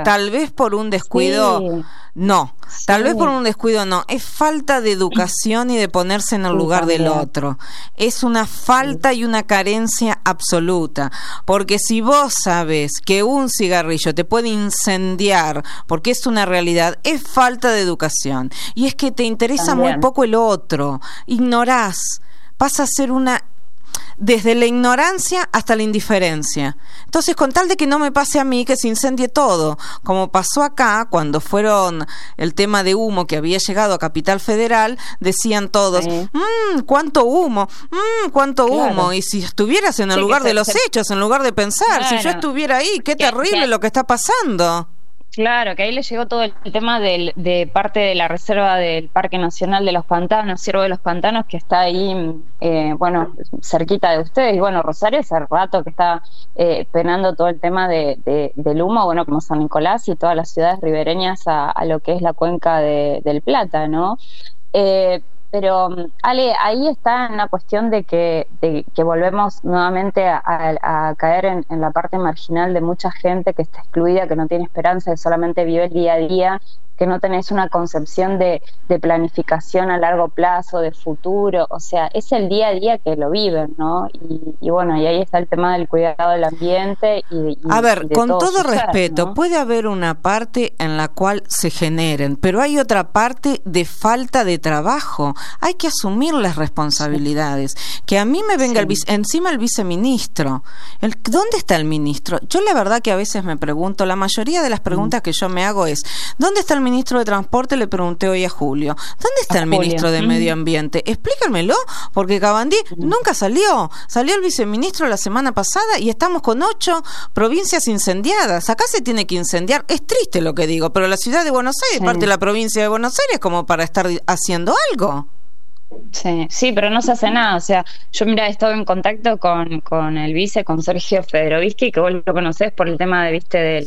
S2: sí. No, sí. Tal vez por un descuido no, es falta de educación y de ponerse en el lugar del otro. Es una falta y una carencia absoluta, porque si vos sabes que un cigarrillo te puede incendiar, porque es una realidad, es falta de educación. Y es que te interesa muy poco el otro, ignorás, pasa a ser desde la ignorancia hasta la indiferencia. Entonces, con tal de que no me pase a mí, que se incendie todo, como pasó acá cuando fueron el tema de humo que había llegado a Capital Federal, decían todos, ¿cuánto humo? ¿Cuánto humo? Y si estuvieras en el lugar de los hechos, en lugar de pensar, si yo estuviera ahí, qué terrible lo que está pasando.
S6: Claro, que ahí le llegó todo el tema de parte de la reserva del Parque Nacional de los Pantanos, Ciervo de los Pantanos, que está ahí, cerquita de ustedes. Y bueno, Rosario hace rato que está penando todo el tema del humo, bueno, como San Nicolás y todas las ciudades ribereñas a lo que es la cuenca del Plata, ¿no? Pero, Ale, ahí está una cuestión de que volvemos nuevamente a caer en la parte marginal de mucha gente que está excluida, que no tiene esperanza, que solamente vive el día a día, que no tenés una concepción de planificación a largo plazo, de futuro. O sea, es el día a día que lo viven, ¿no? Y bueno, y ahí está el tema del cuidado del ambiente y
S2: a ver,
S6: de
S2: con todo
S6: ser,
S2: respeto,
S6: ¿no?
S2: Puede haber una parte en la cual se generen, pero hay otra parte de falta de trabajo. Hay que asumir las responsabilidades. Que a mí me venga encima el viceministro. ¿Dónde está el ministro? Yo la verdad que a veces me pregunto, la mayoría de las preguntas que yo me hago es, ¿dónde está el ministro de Transporte? Le pregunté hoy a Julio. ¿Dónde está el ministro de Medio Ambiente? Explícanmelo, porque Cabandí nunca salió. Salió el viceministro la semana pasada y estamos con 8 provincias incendiadas. Acá se tiene que incendiar. Es triste lo que digo, pero la ciudad de Buenos Aires, parte de la provincia de Buenos Aires, como para estar haciendo algo.
S6: Sí, pero no se hace nada. O sea, yo he estado en contacto con el vice, con Sergio Federovisky, que vos lo conocés por el tema de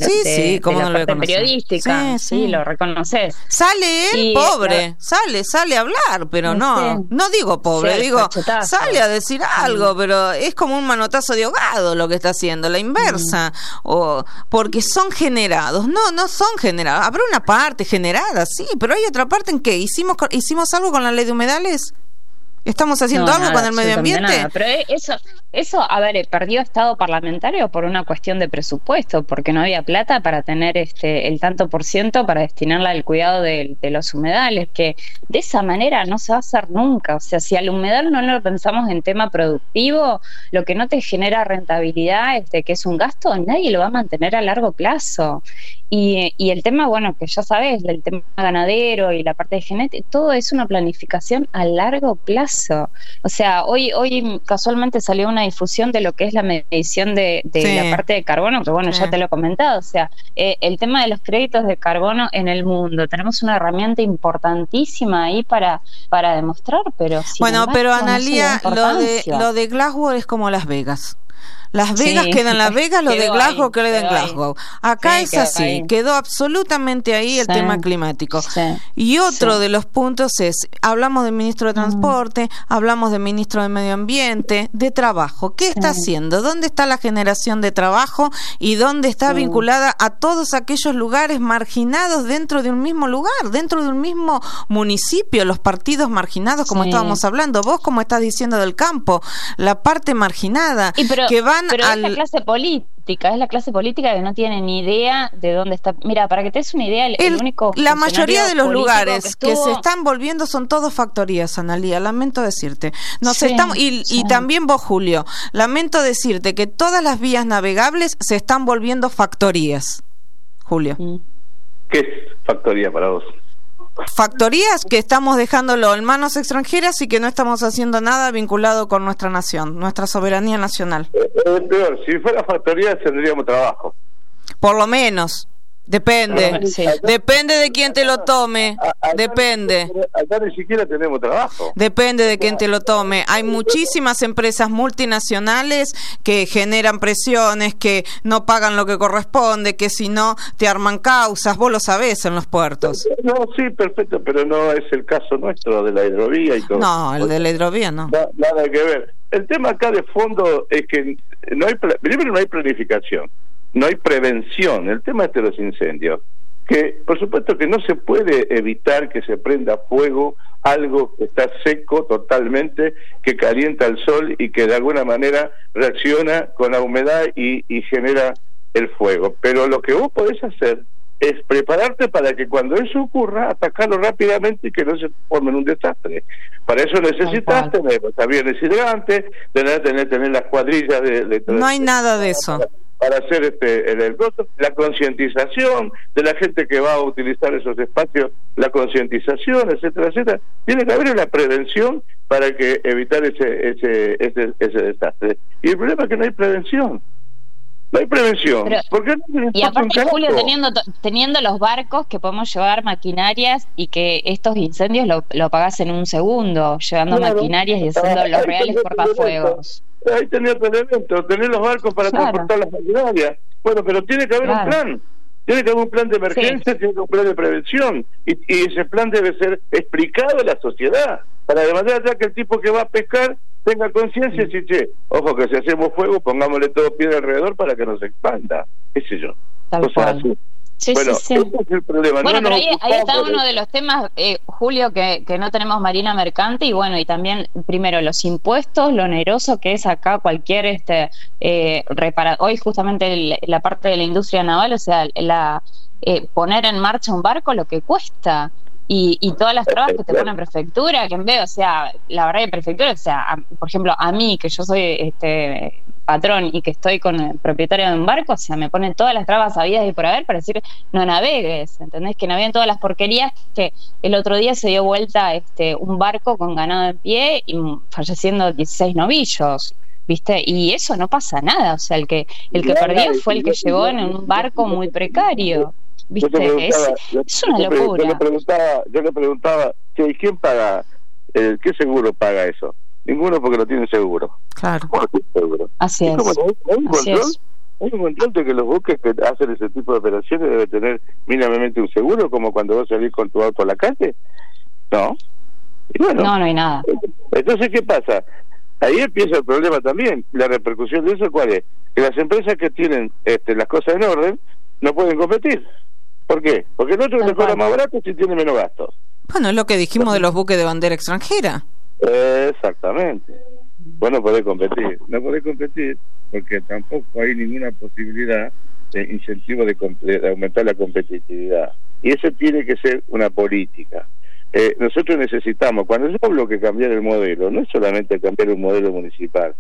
S6: la parte periodística. Sí, lo reconoces.
S2: Sale él, pobre, sale a hablar, pero no digo pobre, digo, sale a decir algo, pero es como un manotazo de ahogado lo que está haciendo, la inversa, o porque son generados. No son generados. Habrá una parte generada, sí, pero hay otra parte en que hicimos algo con la ley de humedales. ¿Estamos haciendo algo con el medio ambiente?
S6: Nada. Pero eso, a ver, perdió estado parlamentario por una cuestión de presupuesto, porque no había plata para tener el tanto por ciento para destinarla al cuidado de los humedales, que de esa manera no se va a hacer nunca. O sea, si al humedal no lo pensamos en tema productivo, lo que no te genera rentabilidad, que es un gasto, nadie lo va a mantener a largo plazo. Y el tema, bueno, que ya sabes, el tema ganadero y la parte de genética, todo es una planificación a largo plazo. O sea, hoy casualmente salió una difusión de lo que es la medición de la parte de carbono, que bueno, ya te lo he comentado. O sea, el tema de los créditos de carbono en el mundo, tenemos una herramienta importantísima ahí para demostrar, pero
S2: pero Analía, lo de Glasgow es como Las Vegas. Las Vegas queda en Las Vegas, lo de Glasgow queda en Glasgow. Acá es así, quedó absolutamente ahí el tema climático. Y otro de los puntos es, hablamos del ministro de Transporte, hablamos del ministro de Medio Ambiente, de Trabajo. ¿Qué está haciendo? ¿Dónde está la generación de trabajo y dónde está vinculada a todos aquellos lugares marginados dentro de un mismo lugar, dentro de un mismo municipio, los partidos marginados, como estábamos hablando? Vos, como estás diciendo del campo, la parte marginada, que van
S6: Pero es la clase política, que no tiene ni idea de dónde está. Mira, para que te des una idea, el único
S2: la mayoría de los lugares que se están volviendo son todos factorías, Analía, lamento decirte. Y también vos, Julio, lamento decirte que todas las vías navegables se están volviendo factorías. Julio.
S3: ¿Qué es factoría para vos?
S2: Factorías que estamos dejándolo en manos extranjeras y que no estamos haciendo nada vinculado con nuestra nación, nuestra soberanía nacional.
S3: Peor, si fuera factoría tendríamos trabajo.
S2: Por lo menos. Depende,
S6: Sí.
S2: depende de quién te lo tome, depende.
S3: Acá ni siquiera tenemos trabajo.
S2: Depende de quién te lo tome. Hay muchísimas empresas multinacionales que generan presiones, que no pagan lo que corresponde, que si no te arman causas. Vos lo sabés en los puertos.
S3: No, sí, perfecto, pero no es el caso nuestro de la hidrovía y todo.
S2: No, el de la hidrovía no.
S3: Nada que ver. El tema acá de fondo es que primero no hay planificación, no hay prevención. El tema es de los incendios, que por supuesto que no se puede evitar que se prenda fuego algo que está seco totalmente, que calienta el sol y que de alguna manera reacciona con la humedad y genera el fuego. Pero lo que vos podés hacer es prepararte para que cuando eso ocurra, atacarlo rápidamente y que no se forme en un desastre. Para eso necesitas tener los aviones hidrantes, tener las cuadrillas de
S2: no hay nada de eso.
S3: Para hacer la concientización de la gente que va a utilizar esos espacios, la concientización, etcétera, etcétera. Tiene que haber una prevención para que evitar ese desastre. Y el problema es que no hay prevención. No hay prevención.
S6: Pero,
S3: ¿por qué no
S6: y aparte, Julio, teniendo los barcos que podemos llevar maquinarias y que estos incendios lo apagás en un segundo, llevando maquinarias y haciendo los reales cortafuegos.
S3: Ahí tenés otro elemento, tenés los barcos para transportar las maquinarias. Bueno, pero tiene que haber un plan. Tiene que haber un plan de emergencia, tiene que haber un plan de prevención. Y ese plan debe ser explicado a la sociedad, para de manera que el tipo que va a pescar tenga conciencia y decir, che, ojo que si hacemos fuego, pongámosle todo piedra alrededor para que no se expanda, qué sé yo.
S6: Tal cual.
S3: Así.
S6: Sí,
S3: bueno,
S6: sí.
S3: ese es el problema.
S6: Bueno,
S3: no
S6: pero ahí está
S3: ocupamos
S6: uno de los temas, Julio, que no tenemos marina mercante, y bueno, y también, primero, los impuestos, lo oneroso que es acá cualquier hoy justamente la parte de la industria naval, o sea, poner en marcha un barco, lo que cuesta. Y todas las trabas que te pone prefectura, que en vez, o sea, la verdad de prefectura, o sea, por ejemplo, a mí, que yo soy patrón y que estoy con el propietario de un barco, o sea, me ponen todas las trabas habidas y por haber para decir, no navegues, ¿entendés? Que naveguen todas las porquerías. Que el otro día se dio vuelta un barco con ganado en pie y falleciendo 16 novillos, ¿viste? Y eso no pasa nada, o sea, el que perdió fue el que llegó en un barco muy precario. ¿Viste? Es una locura.
S3: Yo le preguntaba, ¿quién paga? ¿Qué seguro paga eso? Ninguno, porque no tiene seguro.
S2: Claro.
S3: Seguro.
S6: Así es.
S3: ¿Hay un control de que los buques que hacen ese tipo de operaciones deben tener mínimamente un seguro, como cuando vos salís con tu auto a la calle? No. Y bueno,
S6: no hay nada.
S3: Entonces, ¿qué pasa? Ahí empieza el problema también. La repercusión de eso, ¿cuál es? Que las empresas que tienen las cosas en orden no pueden competir. ¿Por qué? Porque el otro le cobra más barato si tiene menos gastos.
S2: Bueno, es lo que dijimos de los buques de bandera extranjera.
S3: Exactamente. Vos no podés competir. No podés competir porque tampoco hay ninguna posibilidad de incentivo de aumentar la competitividad. Y eso tiene que ser una política. Nosotros necesitamos, cuando yo hablo que cambiar el modelo, no es solamente cambiar un modelo municipal.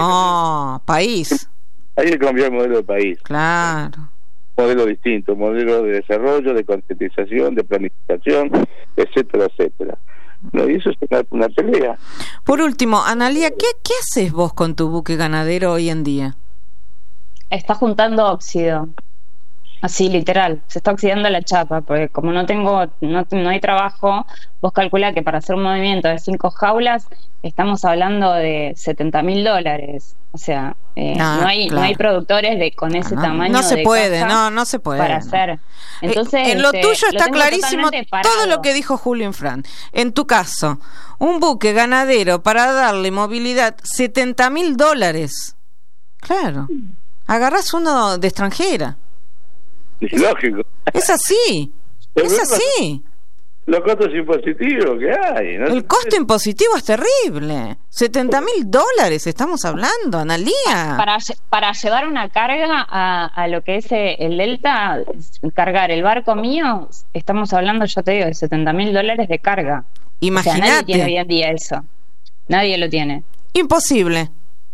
S2: País.
S3: Hay que cambiar el modelo de país.
S2: Claro.
S3: Modelo distinto, modelo de desarrollo, de concientización, de planificación, etcétera, etcétera. No, y eso es una pelea.
S2: Por último, Analía, ¿qué haces vos con tu buque ganadero hoy en día?
S6: Está juntando óxido. Así, literal, se está oxidando la chapa, porque como no hay trabajo, vos calculás que para hacer un movimiento de 5 jaulas estamos hablando de $70,000. O sea, no hay productores con ese tamaño.
S2: No se
S6: de
S2: puede,
S6: caja
S2: no se puede.
S6: Para hacer. Entonces,
S2: en lo tuyo está clarísimo
S6: parado.
S2: todo lo que dijo Julio Infran. En tu caso, un buque ganadero para darle movilidad, $70,000. Claro. Agarrás uno de extranjera.
S3: Es lógico.
S2: Es así. Es así.
S3: Los costos impositivos que hay, ¿no?
S2: El costo impositivo es terrible. $70,000 estamos hablando, Analía.
S6: Para llevar una carga a lo que es el Delta, cargar el barco mío, estamos hablando, yo te digo, de $70,000 de carga.
S2: Imagínate.
S6: O sea, nadie tiene hoy en día eso. Nadie lo tiene.
S2: Imposible.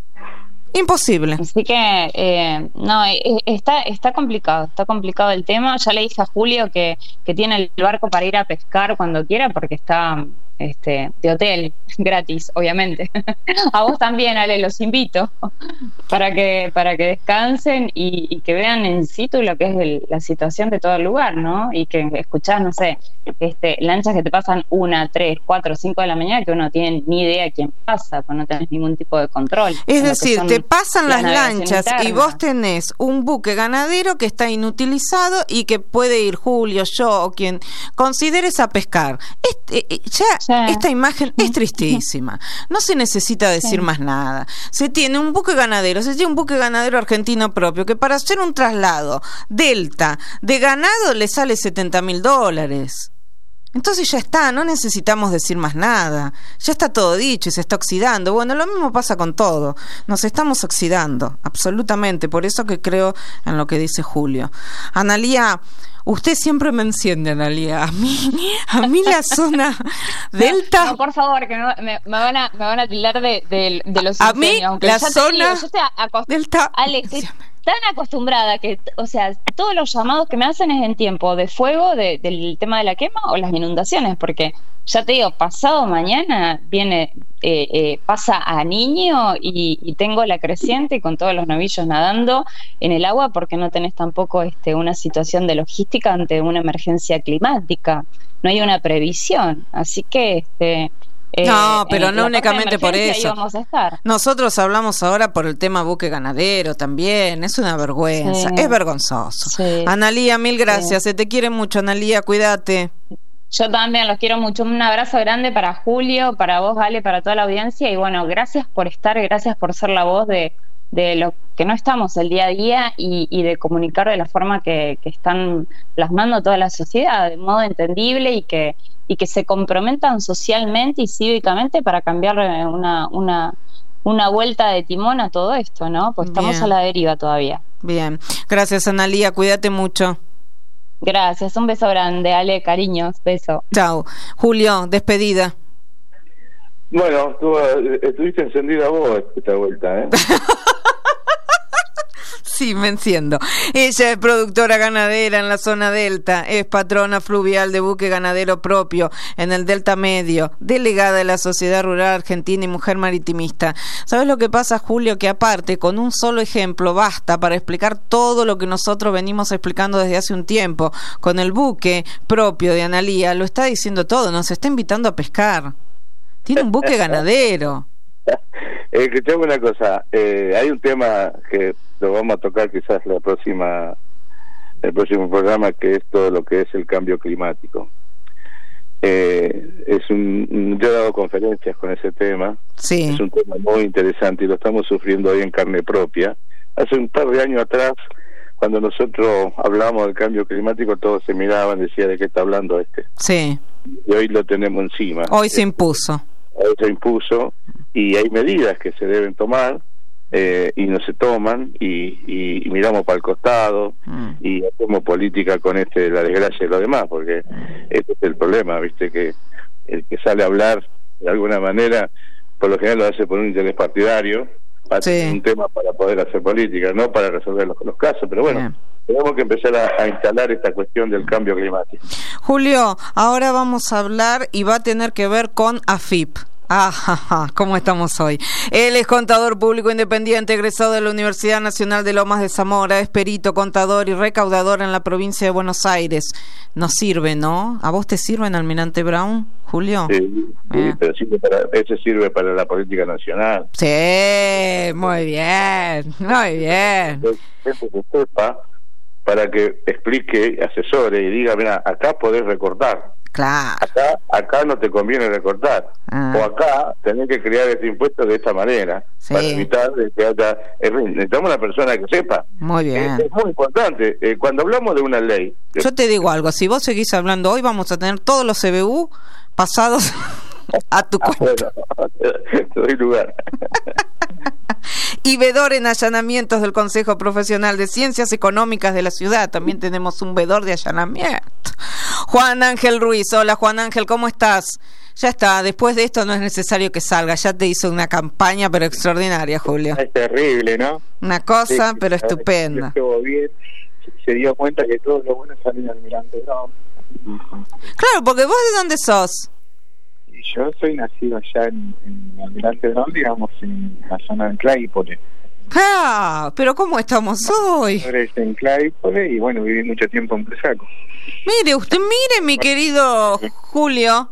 S6: Así que está complicado el tema. Ya le dije a Julio que tiene el barco para ir a pescar cuando quiera, porque está de hotel gratis, obviamente. A vos también, Ale, los invito. para que descansen y que vean in situ lo que es la situación de todo el lugar, ¿no? Y que escuchás, no sé, lanchas que te pasan 1, 3, 4, 5 de la mañana que uno no tiene ni idea quién pasa, pues no tenés ningún tipo de control.
S2: Es decir, te pasan las lanchas
S6: interna.
S2: Y vos tenés un buque ganadero que está inutilizado y que puede ir Julio, yo o quien consideres a pescar. Esta imagen es tristísima. No se necesita decir más nada. Se tiene un buque ganadero, argentino propio, que para hacer un traslado delta de ganado le sale $70,000. Entonces ya está, no necesitamos decir más nada. Ya está todo dicho y se está oxidando. Bueno, lo mismo pasa con todo. Nos estamos oxidando, absolutamente. Por eso que creo en lo que dice Julio. Analía, usted siempre me enciende, Analía. A mí la zona delta...
S6: No, por favor, que me van a tildar de los
S2: a mí la zona
S6: delta... Alex, tan acostumbrada que, o sea, todos los llamados que me hacen es en tiempo de fuego, del tema de la quema o las inundaciones, porque ya te digo, pasado mañana viene, pasa a Niño y tengo la creciente con todos los novillos nadando en el agua porque no tenés tampoco una situación de logística ante una emergencia climática, no hay una previsión, así que
S2: no, pero no únicamente por eso.
S6: A
S2: Nosotros hablamos ahora por el tema buque ganadero también. Es una vergüenza, es vergonzoso. Sí. Analía, mil gracias. Se te quiere mucho, Analía, cuídate.
S6: Yo también los quiero mucho. Un abrazo grande para Julio, para vos, Ale, para toda la audiencia. Y bueno, gracias por estar, gracias por ser la voz de lo que no estamos el día a día y de comunicar de la forma que están plasmando toda la sociedad, de modo entendible y que se comprometan socialmente y cívicamente para cambiar una vuelta de timón a todo esto, ¿no? Pues estamos a la deriva todavía.
S2: Bien, gracias, Analía, cuídate mucho.
S6: Gracias, un beso grande, Ale, cariños, beso.
S2: Chao. Julio, despedida.
S5: Bueno, estuviste encendida vos esta vuelta, ¿eh?
S2: Sí, me enciendo. Ella es productora ganadera en la zona Delta, es patrona fluvial de buque ganadero propio en el Delta Medio, delegada de la Sociedad Rural Argentina y mujer maritimista. ¿Sabes lo que pasa, Julio? Que aparte, con un solo ejemplo basta para explicar todo lo que nosotros venimos explicando desde hace un tiempo. Con el buque propio de Analía, lo está diciendo todo, nos está invitando a pescar. Tiene un buque ganadero.
S5: Escuchame una cosa, hay un tema que lo vamos a tocar quizás el próximo programa, que es todo lo que es el cambio climático. Yo he dado conferencias con ese tema.
S2: Sí.
S5: Es un tema muy interesante y lo estamos sufriendo hoy en carne propia. Hace un par de años atrás, cuando nosotros hablábamos del cambio climático, todos se miraban, decían, ¿de qué está hablando este?
S2: Sí.
S5: Y hoy lo tenemos encima.
S2: Hoy se impuso.
S5: Hoy se impuso y hay medidas que se deben tomar y no se toman y miramos para el costado y hacemos política con la desgracia y lo demás, porque este es el problema, viste, que el que sale a hablar de alguna manera por lo general lo hace por un interés partidario, un tema para poder hacer política, no para resolver los casos, pero bueno. Bien. Tenemos que empezar a instalar esta cuestión del cambio climático.
S2: Julio, ahora vamos a hablar y va a tener que ver con AFIP. ¿Cómo estamos hoy? Él es contador público independiente, egresado de la Universidad Nacional de Lomas de Zamora, es perito, contador y recaudador en la provincia de Buenos Aires. Nos sirve, ¿no? ¿A vos te sirve en Almirante Brown, Julio?
S5: Sí, pero ese sirve para la política nacional.
S2: Sí, muy bien, muy bien.
S5: Gente que sepa, para que explique, asesore y diga, mira, acá podés recortar.
S2: Claro.
S5: Acá no te conviene recortar. O acá tenés que crear este impuesto de esta manera, para evitar que haya... necesitamos una persona que sepa.
S2: Muy bien.
S5: Es muy importante. Cuando hablamos de una ley...
S2: Yo te digo algo, si vos seguís hablando hoy, vamos a tener todos los CBU pasados a tu cuenta.
S5: Bueno, te doy lugar.
S2: Y vedor en allanamientos del Consejo Profesional de Ciencias Económicas de la ciudad. También tenemos un vedor de allanamiento. Juan Ángel Ruiz. Hola, Juan Ángel, ¿cómo estás? Ya está, después de esto no es necesario que salga. Ya te hizo una campaña, pero extraordinaria, Julio.
S7: Es terrible, ¿no?
S2: Una cosa, pero estupenda.
S7: Estuvo bien. Se dio cuenta que todos los buenos salen al Almirante Brown.
S2: Claro, porque vos ¿de dónde sos?
S7: Yo soy nacido allá en Almirante Brown, digamos, en la zona de Claypole.
S2: Ah, pero ¿cómo estamos hoy?
S7: En Claypole y bueno, viví mucho tiempo en Bursaco.
S2: Mire, mi querido Julio.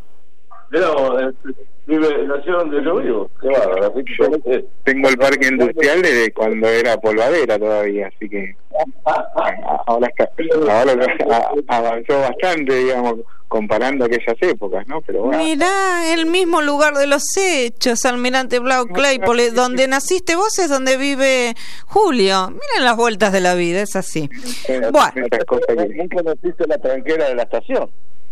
S5: Nació donde yo vivo. Qué bárbaro.
S7: Tengo el parque industrial desde cuando era polvadera todavía, así que ahora avanzó bastante, digamos, comparando aquellas épocas, ¿no? Pero bueno.
S2: Mirá, el mismo lugar de los hechos, Almirante Brown Claypole, donde naciste vos es donde vive Julio. Miren las vueltas de la vida, es así. Bueno.
S5: Nunca naciste la tranquera de la estación.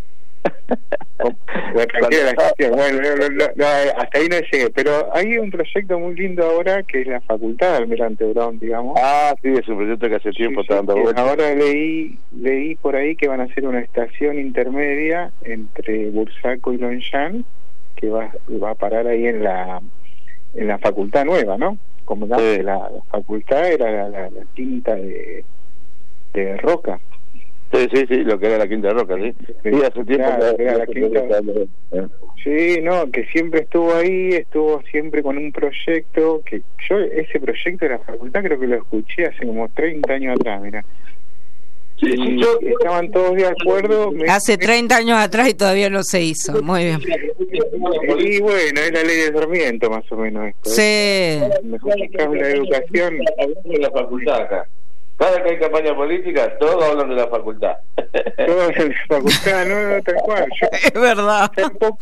S7: La tranquera de la estación. Bueno, hasta ahí no llegué, pero hay un proyecto muy lindo ahora que es la facultad de Almirante Brown, digamos.
S5: Ah, sí, es un proyecto que hace tiempo está dando vueltas.
S7: Ahora leí por ahí que van a hacer una estación intermedia entre Bursaco y Longchamp, que va a parar ahí en la facultad nueva, ¿no? Como sí. La facultad era la quinta de Roca.
S5: Sí, lo que era la Quinta Roca, sí. Sí, hace tiempo que
S7: era la Quinta. Sí, no, que siempre estuvo ahí, estuvo siempre con un proyecto, que yo ese proyecto de la facultad creo que lo escuché hace como 30 años atrás, mira. Sí, estaban todos de acuerdo.
S2: Hace 30 años atrás y todavía no se hizo, muy bien.
S7: Y bueno, es la ley de Sarmiento más o menos esto.
S2: Sí.
S7: Mejor la educación
S5: en la facultad acá. Cada que hay campaña política, todos hablan de la facultad.
S7: Todos en la facultad, no, tal cual.
S2: Es verdad.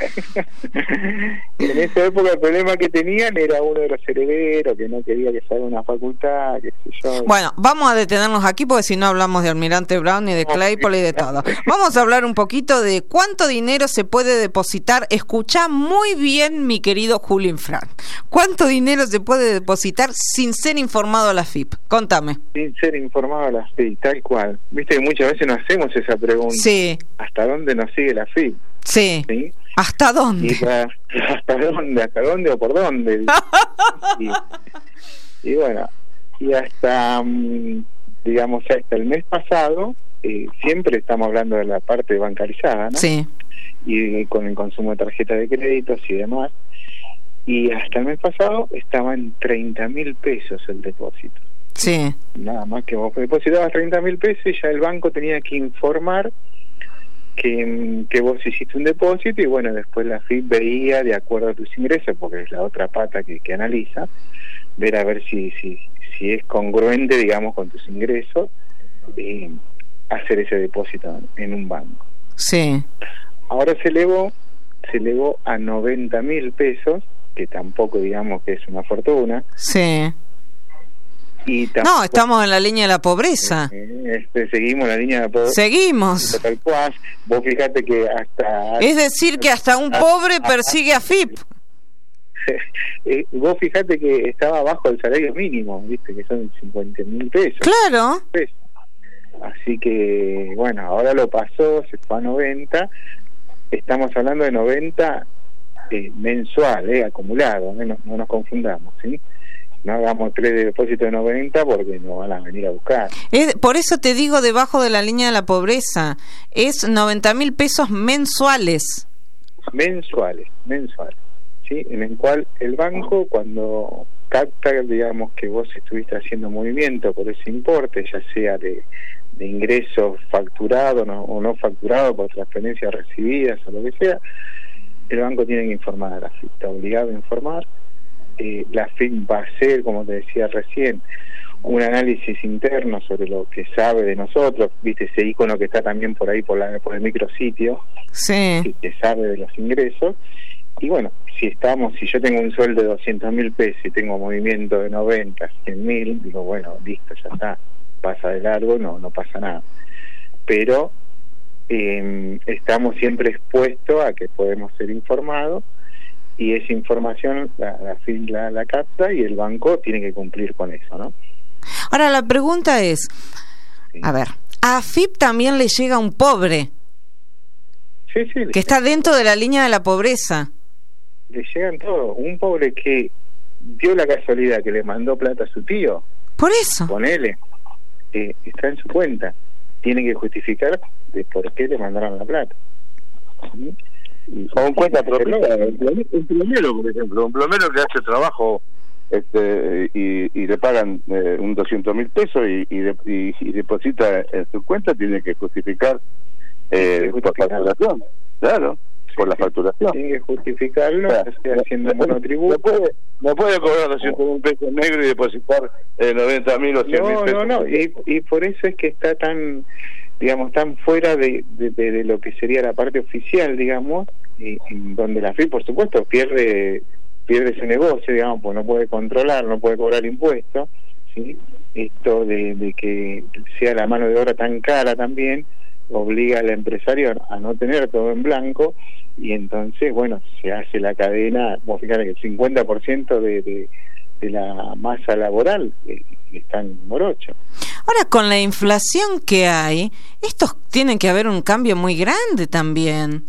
S7: En esa época el problema que tenían era uno de los herederos que no quería que salga una facultad, qué sé yo.
S2: Bueno, vamos a detenernos aquí porque si no hablamos de Almirante Brown ni de Claypole y de todo. Vamos a hablar un poquito de cuánto dinero se puede depositar. Escuchá muy bien, mi querido Julio Infran. ¿Cuánto dinero se puede depositar sin ser informado a la FIP? Contame.
S7: Sin ser informado a la FIP, tal cual. Viste que muchas veces nos hacemos esa pregunta.
S2: Sí.
S7: ¿Hasta dónde nos sigue la FIP?
S2: Sí.
S7: ¿Sí?
S2: ¿Hasta dónde?
S7: ¿Hasta dónde o por dónde? y bueno, y hasta, digamos, hasta el mes pasado, siempre estamos hablando de la parte bancarizada, ¿no?
S2: Sí.
S7: Y con el consumo de tarjetas de créditos y demás. Y hasta el mes pasado estaba en 30.000 pesos el depósito.
S2: Sí.
S7: Nada más que vos depositabas 30.000 pesos y ya el banco tenía que informar que vos hiciste un depósito y bueno, después la FIP veía de acuerdo a tus ingresos, porque es la otra pata que analiza, ver a ver si es congruente, digamos, con tus ingresos, hacer ese depósito en un banco.
S2: Sí.
S7: Ahora se elevó a 90.000 pesos, que tampoco digamos que es una fortuna.
S2: Sí.
S7: Y
S2: no, estamos en la línea de la pobreza.
S7: Seguimos en la línea de la pobreza.
S2: Seguimos.
S7: Tal cual. Vos fijate que hasta...
S2: Es decir, que hasta un pobre persigue a FIP.
S7: Vos fijate que estaba bajo el salario mínimo, viste, que son 50.000 pesos.
S2: Claro.
S7: Así que, bueno, ahora lo pasó, se fue a 90. Estamos hablando de 90 mensual, acumulado, no nos confundamos, ¿sí? No hagamos 3 de depósito de 90 porque nos van a venir a buscar.
S2: Por eso te digo debajo de la línea de la pobreza. Es 90.000 pesos mensuales.
S7: Mensuales, ¿sí? En el cual el banco, cuando capta, digamos, que vos estuviste haciendo movimiento por ese importe, ya sea de ingresos facturados o no facturados por transferencias recibidas o lo que sea, el banco tiene que informar a la FIP, está obligado a informar. La FIP va a hacer, como te decía recién, un análisis interno sobre lo que sabe de nosotros, viste ese icono que está también por ahí por el micrositio,
S2: sí,
S7: que sabe de los ingresos. Y bueno, si yo tengo un sueldo de 200.000 pesos y tengo movimiento de 90, 100.000, digo, bueno, listo, ya está, pasa de largo, no pasa nada. Pero estamos siempre expuestos a que podemos ser informados y esa información la FIP la capta y el banco tiene que cumplir con eso, ¿no?
S2: Ahora la pregunta es,
S7: sí.
S2: A ver, a FIP también le llega un pobre,
S7: sí,
S2: que está dentro de la línea de la pobreza.
S7: Le llegan todos. Un pobre que dio la casualidad que le mandó plata a su tío,
S2: por eso,
S7: ponele, está en su cuenta, tiene que justificar de por qué le mandaron la plata.
S5: O en cuenta propia, un plomero, por ejemplo, un plomero que hace trabajo y le pagan un 200.000 pesos y deposita en su cuenta, tiene que justificar por facturación, claro, por la facturación.
S7: Tiene que justificarlo, haciendo monotributo.
S5: No puede cobrar 200.000 pesos negros y depositar 90.000 o 100.000 pesos.
S7: No, y por eso es que está tan, digamos, tan fuera de lo que sería la parte oficial, digamos, y donde la FIP, por supuesto, pierde su negocio, digamos, pues no puede controlar, no puede cobrar impuestos, ¿sí? Esto de que sea la mano de obra tan cara también obliga al empresario a no tener todo en blanco, y entonces, bueno, se hace la cadena. Vos fíjate que el 50% de la masa laboral está en morocho.
S2: Ahora, con la inflación que hay, estos tienen que haber un cambio muy grande también.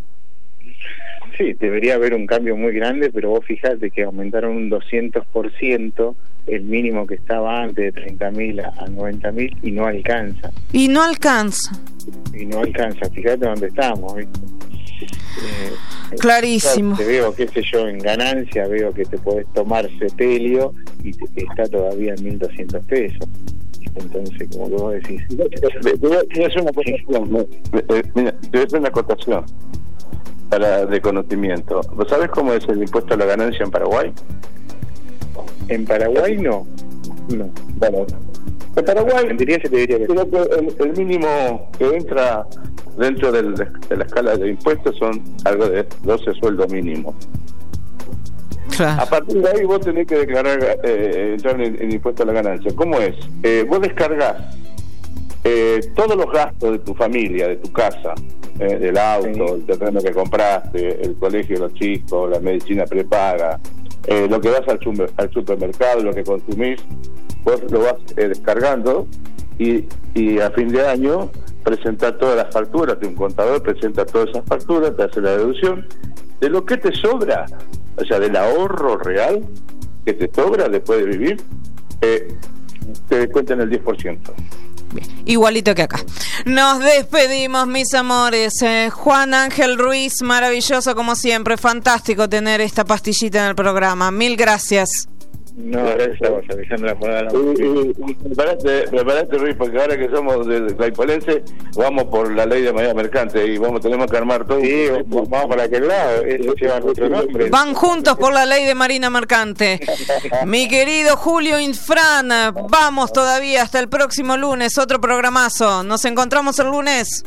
S7: Sí, debería haber un cambio muy grande, pero vos fijate que aumentaron un 200% el mínimo que estaba antes, de 30.000 a 90.000, y no alcanza.
S2: Y no alcanza,
S7: fíjate dónde estamos, ¿viste?
S2: Clarísimo.
S7: Te veo, qué sé yo, en ganancia, veo que te podés tomar sepelio y está todavía en 1.200 pesos. Entonces, como que vos decís...
S5: Te voy a hacer una acotación, te voy a hacer una acotación de conocimiento. ¿Vos sabés cómo es el impuesto a la ganancia en Paraguay?
S7: En Paraguay no.
S5: Bueno, en Paraguay
S7: te diría que
S5: creo que el mínimo que entra dentro de la escala de impuestos son algo de 12 sueldos mínimos.
S2: Claro.
S5: A partir de ahí vos tenés que declarar, entrar en impuesto a la ganancia. ¿Cómo es? Vos descargás todos los gastos de tu familia, de tu casa, del auto, el terreno que compraste, el colegio de los chicos, la medicina prepaga, lo que vas al supermercado, lo que consumís, vos lo vas descargando y a fin de año presentás todas las facturas, un contador presenta todas esas facturas, te hace la deducción de lo que te sobra, o sea, del ahorro real que te sobra después de vivir, te descuentan el 10%.
S2: Bien, igualito que acá. Nos despedimos, mis amores. Juan Ángel Ruiz, maravilloso como siempre, fantástico tener esta pastillita en el programa. Mil gracias.
S7: No, gracias a vos, Alejandra, por dar la
S5: Preparate, Ruiz, porque ahora que somos de Claypolense, vamos por la ley de manera mercante y tenemos que armar todo.
S7: Sí, vamos para aquel lado, eso lleva nuestro nombre.
S2: Van juntos por la ley de Marina Mercante. Mi querido Julio Infran, vamos todavía hasta el próximo lunes, otro programazo. Nos encontramos el lunes.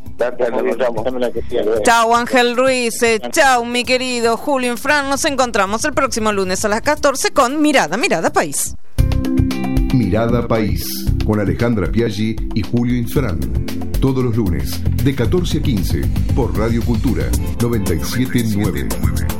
S2: Chao, Ángel Ruiz. Chao, mi querido Julio Infran. Nos encontramos el próximo lunes a las 14 con Mirada País.
S1: Mirada País, con Alejandra Piaggi y Julio Infran. Todos los lunes, de 14 a 15, por Radio Cultura 97.9.